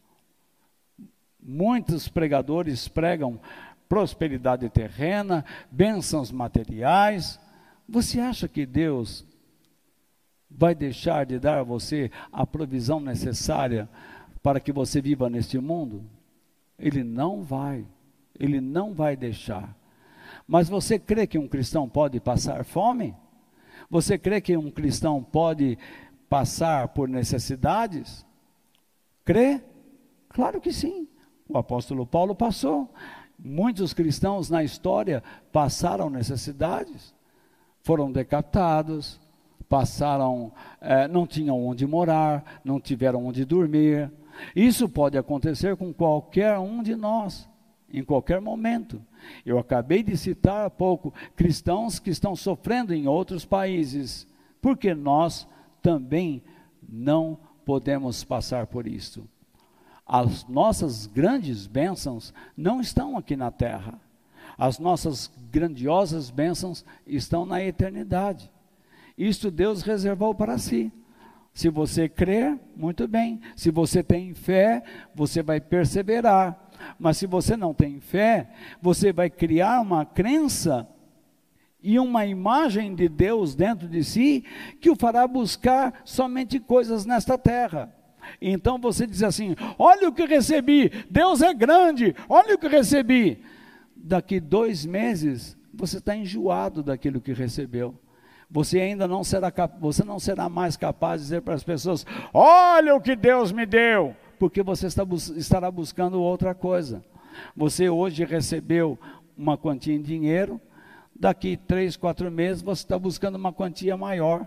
Muitos pregadores pregam prosperidade terrena, bênçãos materiais. Você acha que Deus vai deixar de dar a você a provisão necessária para que você viva neste mundo? Ele não vai, Ele não vai deixar. Mas você crê que um cristão pode passar fome? Você crê que um cristão pode passar por necessidades? Crê? Claro que sim. O apóstolo Paulo passou. Muitos cristãos na história passaram necessidades, foram decapitados, passaram, eh, não tinham onde morar, não tiveram onde dormir. Isso pode acontecer com qualquer um de nós, em qualquer momento. Eu acabei de citar há pouco cristãos que estão sofrendo em outros países, porque nós também não podemos passar por isso. As nossas grandes bênçãos não estão aqui na terra. As nossas grandiosas bênçãos estão na eternidade. Isto Deus reservou para si. Se você crer, muito bem. Se você tem fé, você vai perseverar. Mas se você não tem fé, você vai criar uma crença e uma imagem de Deus dentro de si, que o fará buscar somente coisas nesta terra. Então você diz assim: olha o que recebi, Deus é grande, olha o que recebi. Daqui dois meses, você está enjoado daquilo que recebeu. Você ainda não será, você não será mais capaz de dizer para as pessoas: olha o que Deus me deu, porque você está, estará buscando outra coisa. Você hoje recebeu uma quantia em dinheiro, daqui três, quatro meses você está buscando uma quantia maior,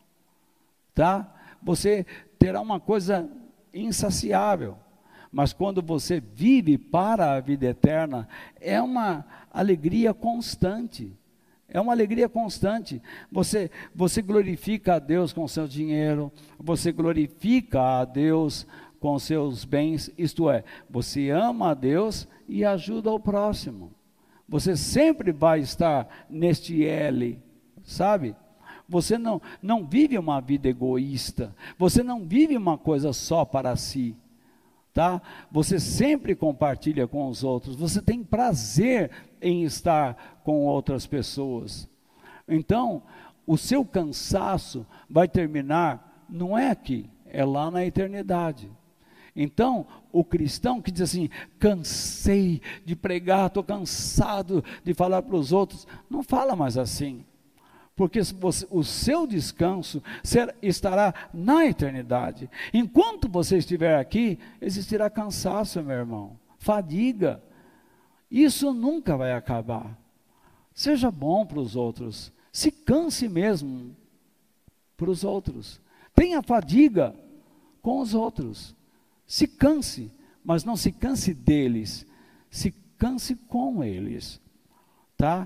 tá? Você terá uma coisa insaciável, mas quando você vive para a vida eterna, é uma alegria constante, é uma alegria constante. Você, você glorifica a Deus com o seu dinheiro, você glorifica a Deus com os seus bens, isto é, você ama a Deus e ajuda o próximo. Você sempre vai estar neste L, sabe? Você não, não vive uma vida egoísta, você não vive uma coisa só para si, tá? Você sempre compartilha com os outros, você tem prazer em estar com outras pessoas. Então, o seu cansaço vai terminar, não é aqui, é lá na eternidade. Então, o cristão que diz assim: cansei de pregar, estou cansado de falar para os outros, não fala mais assim. Porque você, o seu descanso ser, estará na eternidade. Enquanto você estiver aqui, existirá cansaço, meu irmão, fadiga. Isso nunca vai acabar. Seja bom para os outros, se canse mesmo para os outros. Tenha fadiga com os outros. Se canse, mas não se canse deles, se canse com eles, tá?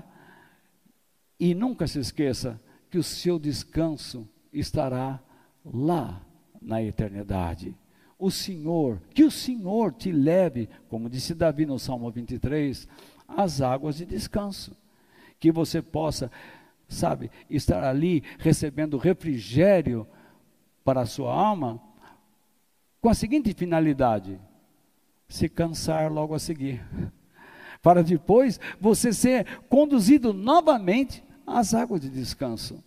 E nunca se esqueça que o seu descanso estará lá na eternidade. O Senhor, que o Senhor te leve, como disse Davi no Salmo vinte e três, às águas de descanso. Que você possa, sabe, estar ali recebendo refrigério para a sua alma, com a seguinte finalidade: se cansar logo a seguir, para depois você ser conduzido novamente às águas de descanso.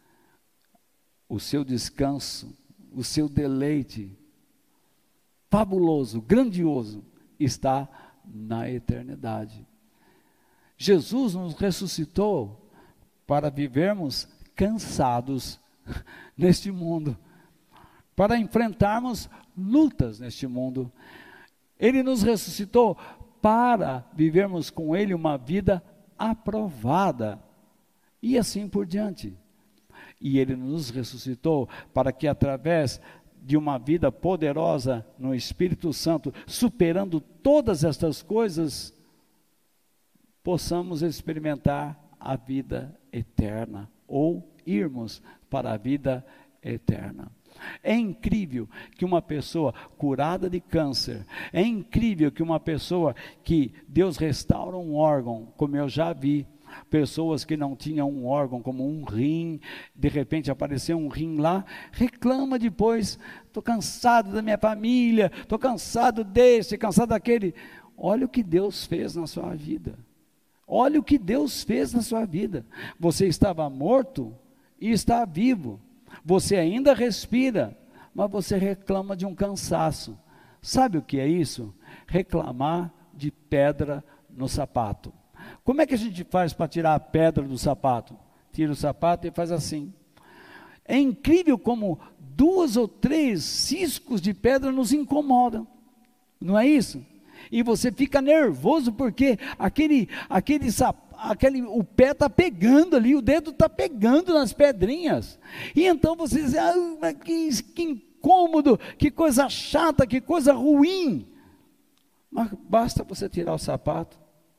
O seu descanso, o seu deleite fabuloso, grandioso, está na eternidade. Jesus nos ressuscitou para vivermos cansados neste mundo, para enfrentarmos lutas neste mundo. Ele nos ressuscitou para vivermos com Ele uma vida aprovada, e assim por diante. E Ele nos ressuscitou para que, através de uma vida poderosa no Espírito Santo, superando todas estas coisas, possamos experimentar a vida eterna, ou irmos para a vida eterna. É incrível que uma pessoa curada de câncer, é incrível que uma pessoa que Deus restaura um órgão, como eu já vi, pessoas que não tinham um órgão como um rim, de repente apareceu um rim lá, reclama depois: estou cansado da minha família, estou cansado desse, cansado daquele. Olha o que Deus fez na sua vida, olha o que Deus fez na sua vida. Você estava morto e está vivo, você ainda respira, mas você reclama de um cansaço. Sabe o que é isso? Reclamar de pedra no sapato. Como é que a gente faz para tirar a pedra do sapato? Tira o sapato e faz assim. É incrível como duas ou três ciscos de pedra nos incomodam, não é isso? E você fica nervoso porque aquele, aquele sapato, Aquele, o pé está pegando ali, o dedo está pegando nas pedrinhas, e então você diz, ah, que, que incômodo, que coisa chata, que coisa ruim, mas basta você tirar o sapato,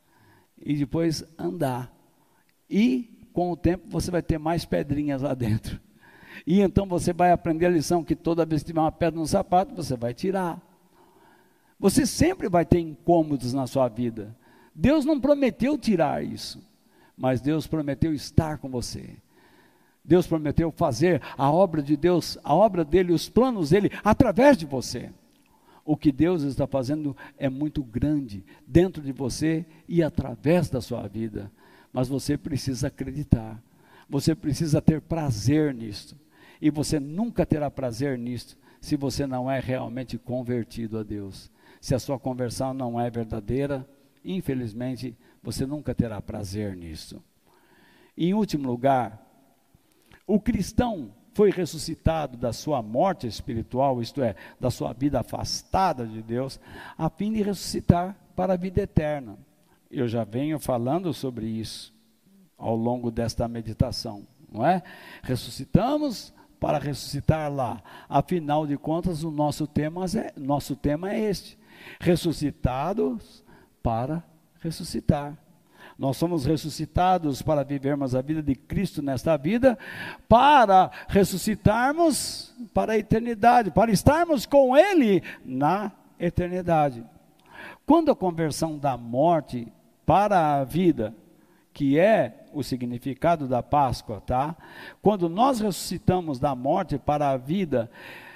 e depois andar, e com o tempo você vai ter mais pedrinhas lá dentro, e então você vai aprender a lição, que toda vez que tiver uma pedra no sapato, você vai tirar, você sempre vai ter incômodos na sua vida. Deus não prometeu tirar isso, mas Deus prometeu estar com você. Deus prometeu fazer a obra de Deus, a obra dele, os planos dele, através de você. O que Deus está fazendo é muito grande dentro de você e através da sua vida, mas você precisa acreditar, você precisa ter prazer nisto, e você nunca terá prazer nisto se você não é realmente convertido a Deus. Se a sua conversão não é verdadeira, infelizmente, você nunca terá prazer nisso. Em último lugar, o cristão foi ressuscitado da sua morte espiritual, isto é, da sua vida afastada de Deus, a fim de ressuscitar para a vida eterna. Eu já venho falando sobre isso ao longo desta meditação, não é? Ressuscitamos para ressuscitar lá. Afinal de contas, o nosso tema é, nosso tema é este: ressuscitados para ressuscitar. Nós somos ressuscitados para vivermos a vida de Cristo nesta vida, para ressuscitarmos para a eternidade, para estarmos com Ele na eternidade. Quando a conversão da morte para a vida, que é o significado da Páscoa, tá? Quando nós ressuscitamos da morte para a vida,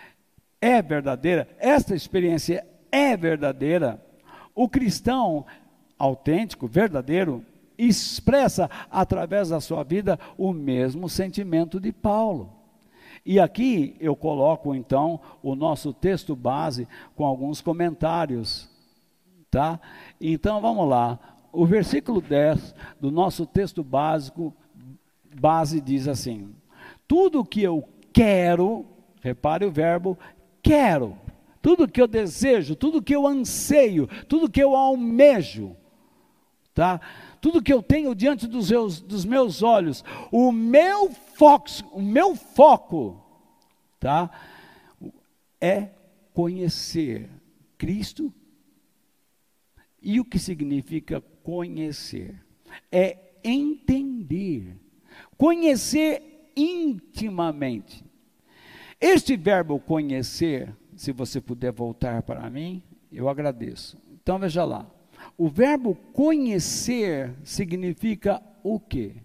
é verdadeira, esta experiência é verdadeira. O cristão autêntico, verdadeiro, expressa através da sua vida o mesmo sentimento de Paulo. E aqui eu coloco então o nosso texto base com alguns comentários, tá? Então vamos lá, o versículo dez do nosso texto básico, base diz assim: tudo que eu quero, repare o verbo quero, tudo que eu desejo, tudo que eu anseio, tudo que eu almejo, tá? Tudo que eu tenho diante dos meus, dos meus olhos, o meu foco, o meu foco, tá? É conhecer Cristo. E o que significa conhecer? É entender, conhecer intimamente. Este verbo conhecer, se você puder voltar para mim, eu agradeço. Então veja lá, o verbo conhecer significa o quê?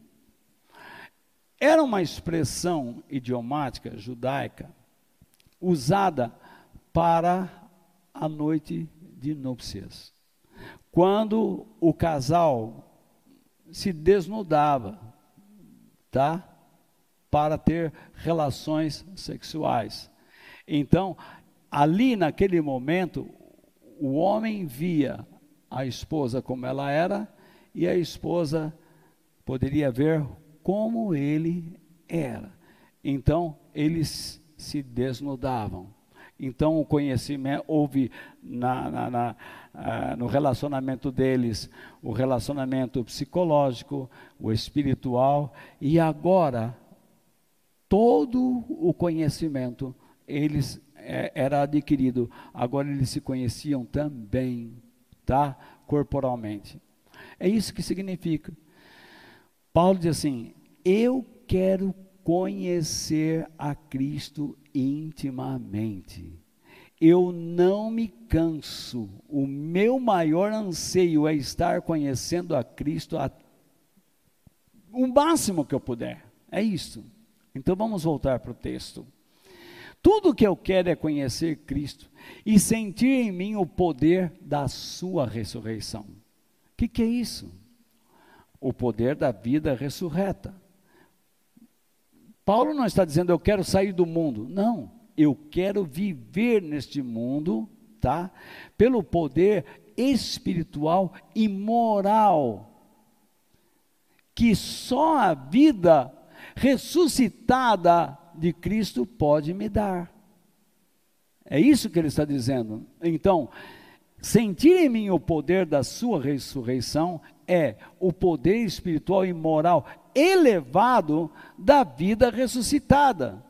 Era uma expressão idiomática judaica usada para a noite de núpcias, quando o casal se desnudava, tá? Para ter relações sexuais. Então, ali naquele momento, o homem via a esposa como ela era, e a esposa poderia ver como ele era. Então, eles se desnudavam. Então, o conhecimento, houve na, na, na, ah, no relacionamento deles, o relacionamento psicológico, o espiritual, e agora, todo o conhecimento, eles é, era adquirido, agora eles se conheciam também, tá? Corporalmente. É isso que significa. Paulo diz assim: eu quero conhecer a Cristo intimamente. Eu não me canso. O meu maior anseio é estar conhecendo a Cristo a, o máximo que eu puder. É isso. Então vamos voltar para o texto. Tudo que eu quero é conhecer Cristo e sentir em mim o poder da sua ressurreição. O que, que é isso? O poder da vida ressurreta. Paulo não está dizendo eu quero sair do mundo. Não, eu quero viver neste mundo, tá? Pelo poder espiritual e moral que só a vida ressuscitada de Cristo pode me dar. É isso que ele está dizendo. Então, sentir em mim o poder da sua ressurreição é o poder espiritual e moral elevado da vida ressuscitada.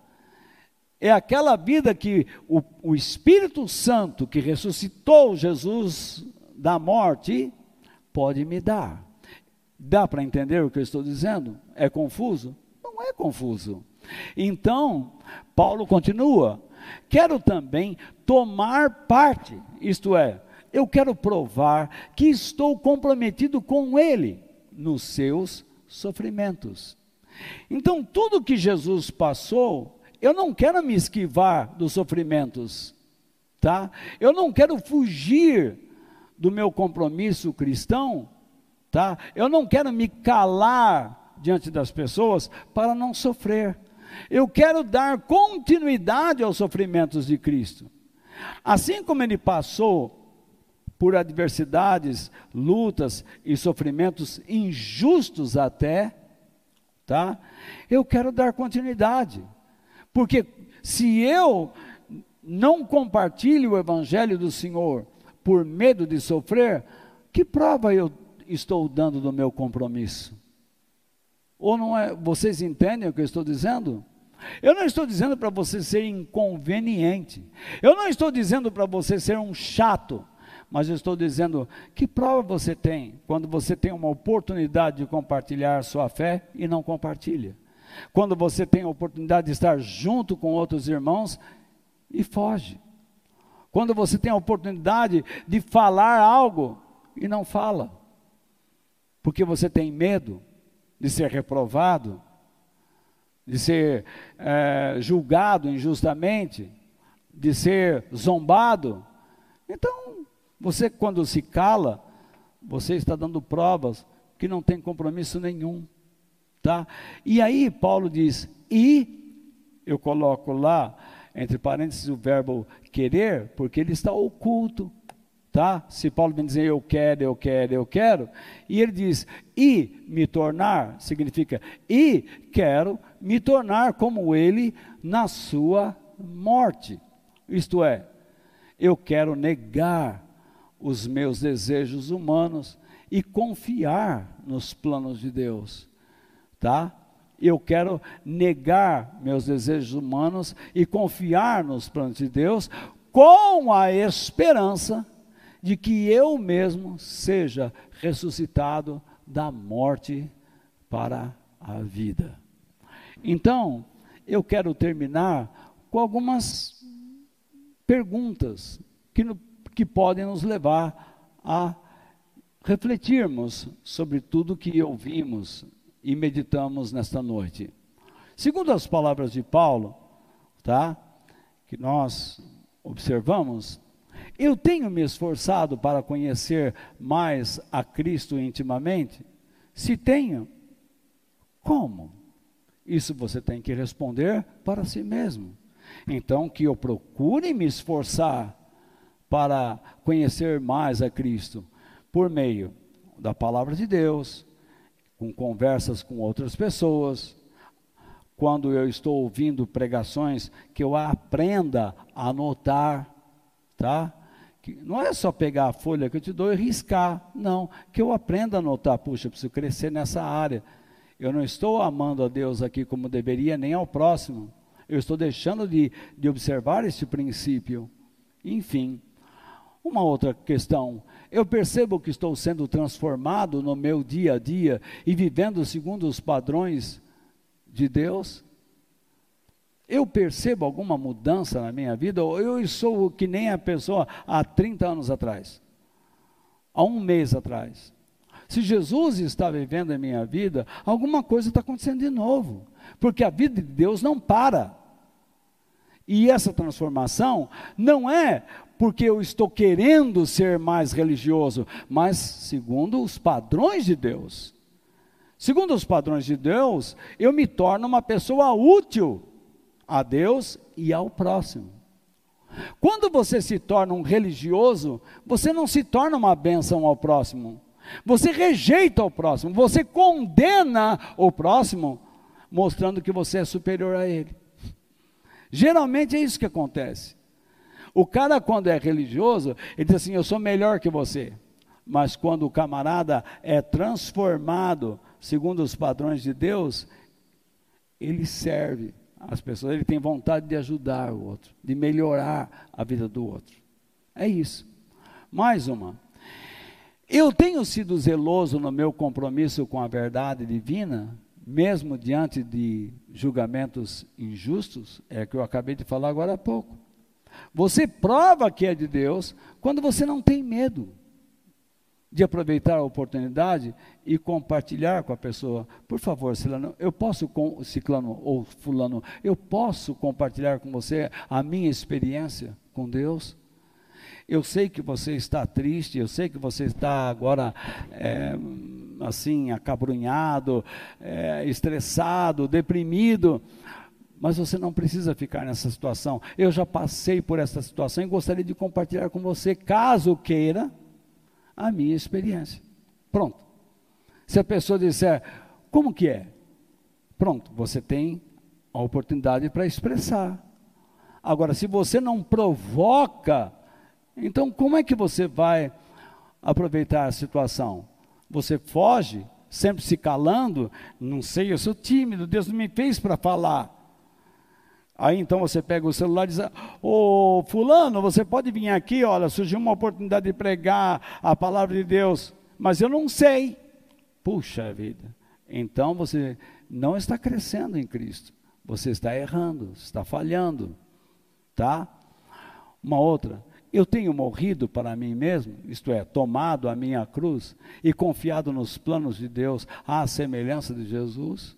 É aquela vida que o, o Espírito Santo que ressuscitou Jesus da morte pode me dar. Dá para entender o que eu estou dizendo? É confuso? Não é confuso. Então, Paulo continua: quero também tomar parte, isto é, eu quero provar que estou comprometido com ele nos seus sofrimentos. Então, tudo que Jesus passou, eu não quero me esquivar dos sofrimentos, tá? Eu não quero fugir do meu compromisso cristão, tá? Eu não quero me calar diante das pessoas para não sofrer. Eu quero dar continuidade aos sofrimentos de Cristo. Assim como ele passou por adversidades, lutas e sofrimentos injustos até, tá? Eu quero dar continuidade. Porque se eu não compartilho o evangelho do Senhor por medo de sofrer, que prova eu estou dando do meu compromisso? Ou não é? Vocês entendem o que eu estou dizendo? Eu não estou dizendo para você ser inconveniente. Eu não estou dizendo para você ser um chato. Mas eu estou dizendo, que prova você tem quando você tem uma oportunidade de compartilhar sua fé e não compartilha? Quando você tem a oportunidade de estar junto com outros irmãos e foge? Quando você tem a oportunidade de falar algo e não fala? Porque você tem medo de ser reprovado, de ser é, julgado injustamente, de ser zombado. Então, você quando se cala, você está dando provas que não tem compromisso nenhum, tá? E aí Paulo diz, e, eu coloco lá, entre parênteses o verbo querer, porque ele está oculto, tá? Se Paulo vem dizer eu quero, eu quero, eu quero, e ele diz, e me tornar, significa, e quero me tornar como ele na sua morte, isto é, eu quero negar os meus desejos humanos e confiar nos planos de Deus, tá? Eu quero negar meus desejos humanos e confiar nos planos de Deus com a esperança de que eu mesmo seja ressuscitado da morte para a vida. Então, eu quero terminar com algumas perguntas que no que podem nos levar a refletirmos sobre tudo que ouvimos e meditamos nesta noite. Segundo as palavras de Paulo, tá? Que nós observamos, eu tenho me esforçado para conhecer mais a Cristo intimamente? Se tenho, como? Isso você tem que responder para si mesmo. Então, que eu procure me esforçar para conhecer mais a Cristo, por meio da palavra de Deus, com conversas com outras pessoas, quando eu estou ouvindo pregações, que eu aprenda a anotar, tá? Que não é só pegar a folha que eu te dou e riscar, não, que eu aprenda a anotar, puxa, eu preciso crescer nessa área, eu não estou amando a Deus aqui como deveria, nem ao próximo, eu estou deixando de, de observar esse princípio, enfim. Uma outra questão, eu percebo que estou sendo transformado no meu dia a dia e vivendo segundo os padrões de Deus? Eu percebo alguma mudança na minha vida ou eu sou que nem a pessoa há trinta anos atrás, há um mês atrás? Se Jesus está vivendo em minha vida, alguma coisa está acontecendo de novo, porque a vida de Deus não para. E essa transformação não é porque eu estou querendo ser mais religioso, mas segundo os padrões de Deus. Segundo os padrões de Deus, eu me torno uma pessoa útil a Deus e ao próximo. Quando você se torna um religioso, você não se torna uma bênção ao próximo. Você rejeita o próximo, você condena o próximo, mostrando que você é superior a ele. Geralmente é isso que acontece. O cara, quando é religioso, ele diz assim, eu sou melhor que você. Mas quando o camarada é transformado segundo os padrões de Deus, ele serve as pessoas, ele tem vontade de ajudar o outro, de melhorar a vida do outro. É isso. Mais uma. Eu tenho sido zeloso no meu compromisso com a verdade divina, mesmo diante de julgamentos injustos, é que eu acabei de falar agora há pouco. Você prova que é de Deus quando você não tem medo de aproveitar a oportunidade e compartilhar com a pessoa. Por favor, Ciclano, eu posso, com Ciclano ou fulano, eu posso compartilhar com você a minha experiência com Deus? Eu sei que você está triste, eu sei que você está agora é, assim, acabrunhado, é, estressado, deprimido, mas você não precisa ficar nessa situação. Eu já passei por essa situação e gostaria de compartilhar com você, caso queira, a minha experiência. Pronto. Se a pessoa disser, como que é? Pronto, você tem a oportunidade para expressar. Agora, se você não provoca, então como é que você vai aproveitar a situação? Você foge, sempre se calando, não sei, eu sou tímido, Deus não me fez para falar. Aí então você pega o celular e diz, ô fulano, você pode vir aqui, olha, surgiu uma oportunidade de pregar a palavra de Deus, mas eu não sei. Puxa vida, então você não está crescendo em Cristo, você está errando, está falhando, tá? Uma outra, eu tenho morrido para mim mesmo, isto é, tomado a minha cruz e confiado nos planos de Deus à semelhança de Jesus.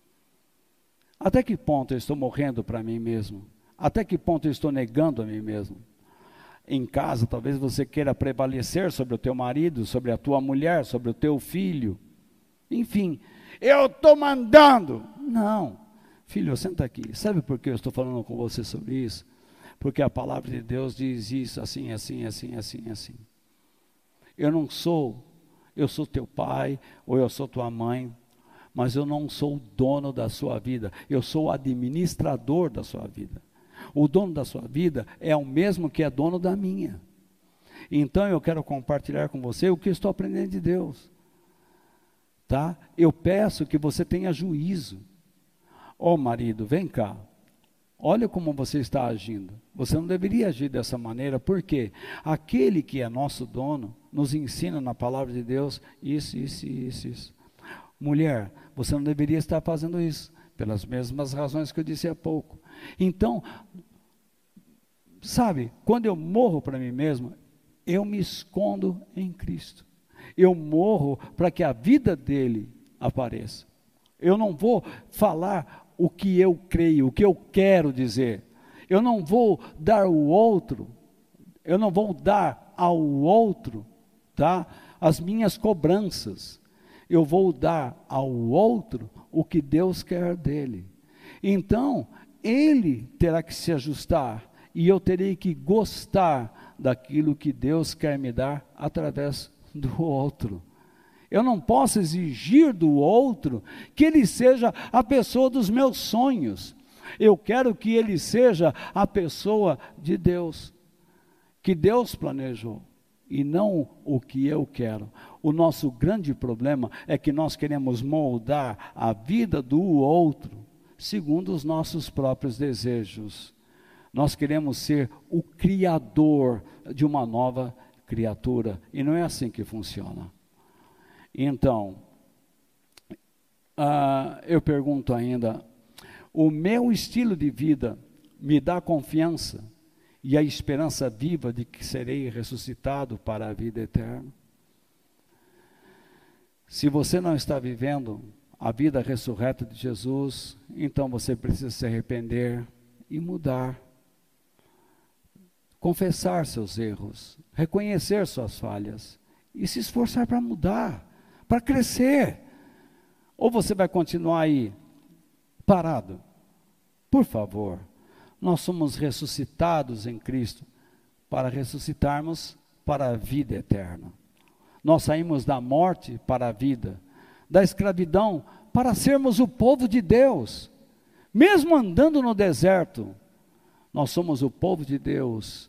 Até que ponto eu estou morrendo para mim mesmo? Até que ponto eu estou negando a mim mesmo? Em casa, talvez você queira prevalecer sobre o teu marido, sobre a tua mulher, sobre o teu filho. Enfim, eu estou mandando. Não. Filho, senta aqui. Sabe por que eu estou falando com você sobre isso? Porque a palavra de Deus diz isso, assim, assim, assim, assim, assim. Eu não sou, eu sou teu pai, ou eu sou tua mãe, mas eu não sou o dono da sua vida, eu sou o administrador da sua vida. O dono da sua vida é o mesmo que é dono da minha. Então eu quero compartilhar com você o que eu estou aprendendo de Deus. Tá? Eu peço que você tenha juízo. Ó marido, vem cá. Olha como você está agindo. Você não deveria agir dessa maneira, porque aquele que é nosso dono nos ensina na palavra de Deus isso, isso, isso, isso. Mulher, você não deveria estar fazendo isso, pelas mesmas razões que eu disse há pouco. Então, sabe, quando eu morro para mim mesmo, eu me escondo em Cristo. Eu morro para que a vida dele apareça. Eu não vou falar o que eu creio, o que eu quero dizer. Eu não vou dar o outro, eu não vou dar ao outro, tá, as minhas cobranças. Eu vou dar ao outro o que Deus quer dele. Então, ele terá que se ajustar e eu terei que gostar daquilo que Deus quer me dar através do outro. Eu não posso exigir do outro que ele seja a pessoa dos meus sonhos. Eu quero que ele seja a pessoa de Deus, que Deus planejou, e não o que eu quero. O nosso grande problema é que nós queremos moldar a vida do outro segundo os nossos próprios desejos. Nós queremos ser o criador de uma nova criatura, e não é assim que funciona. Então, ah, eu pergunto ainda, o meu estilo de vida me dá confiança e a esperança viva de que serei ressuscitado para a vida eterna? Se você não está vivendo a vida ressurreta de Jesus, então você precisa se arrepender e mudar. Confessar seus erros, reconhecer suas falhas e se esforçar para mudar, para crescer. Ou você vai continuar aí parado? Por favor, nós somos ressuscitados em Cristo para ressuscitarmos para a vida eterna. Nós saímos da morte para a vida, da escravidão para sermos o povo de Deus. Mesmo andando no deserto, Nós somos o povo de Deus,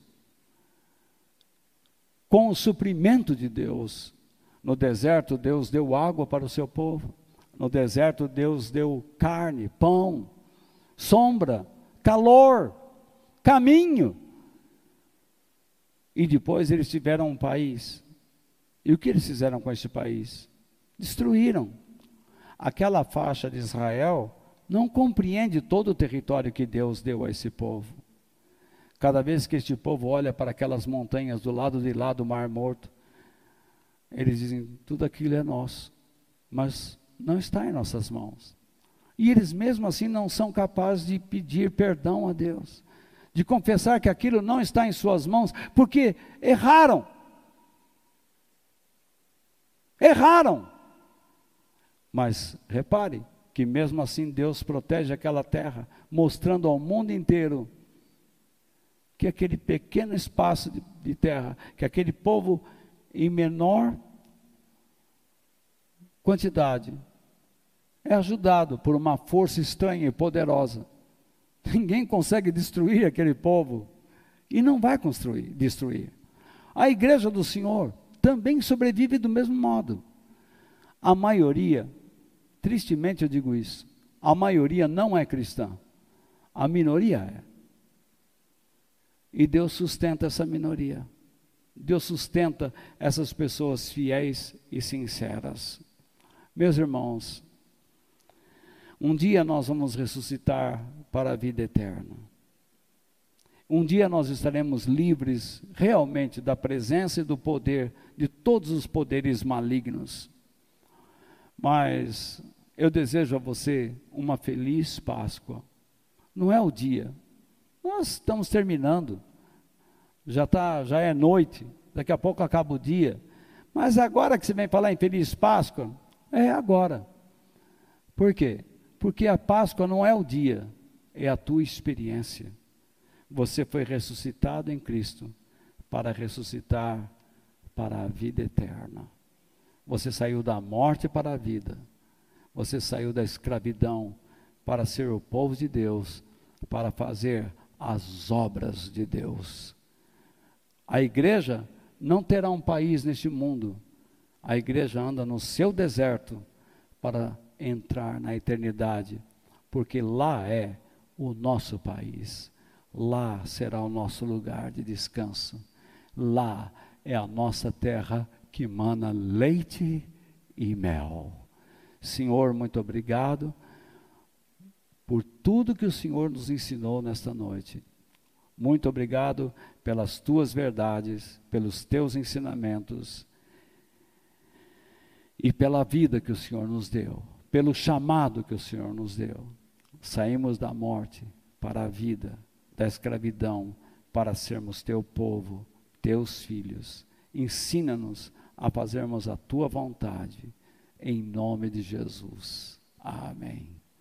com o suprimento de Deus. No deserto, Deus deu água para o seu povo. No deserto, Deus deu carne, pão, sombra, calor, caminho. E depois eles tiveram um país. E o que eles fizeram com esse país? Destruíram. Aquela faixa de Israel não compreende todo o território que Deus deu a esse povo. Cada vez que este povo olha para aquelas montanhas do lado de lá do Mar Morto, eles dizem, tudo aquilo é nosso, mas não está em nossas mãos. E eles mesmo assim não são capazes de pedir perdão a Deus, de confessar que aquilo não está em suas mãos, porque erraram. Erraram. Mas repare que mesmo assim Deus protege aquela terra, mostrando ao mundo inteiro que aquele pequeno espaço de, de terra, que aquele povo em menor quantidade, é ajudado por uma força estranha e poderosa. Ninguém consegue destruir aquele povo, e não vai construir, destruir. A igreja do Senhor também sobrevive do mesmo modo. A maioria, tristemente eu digo isso, a maioria não é cristã, a minoria é. E Deus sustenta essa minoria. Deus sustenta essas pessoas fiéis e sinceras. Meus irmãos, um dia nós vamos ressuscitar para a vida eterna. Um dia nós estaremos livres realmente da presença e do poder de todos os poderes malignos. Mas eu desejo a você uma feliz Páscoa. Não é o dia. Nós estamos terminando, já, tá, já é noite, daqui a pouco acaba o dia, mas agora que você vem falar em Feliz Páscoa, é agora. Por quê? Porque a Páscoa não é o dia, é a tua experiência. Você foi ressuscitado em Cristo para ressuscitar para a vida eterna. Você saiu da morte para a vida, você saiu da escravidão para ser o povo de Deus, para fazer as obras de Deus. A igreja não terá um país neste mundo. A igreja anda no seu deserto para entrar na eternidade, porque lá é o nosso país. Lá será o nosso lugar de descanso. Lá é a nossa terra que mana leite e mel. Senhor, muito obrigado por tudo que o Senhor nos ensinou nesta noite. Muito obrigado pelas tuas verdades, pelos teus ensinamentos e pela vida que o Senhor nos deu, pelo chamado que o Senhor nos deu. Saímos da morte para a vida, da escravidão, para sermos teu povo, teus filhos. Ensina-nos a fazermos a tua vontade, em nome de Jesus. Amém.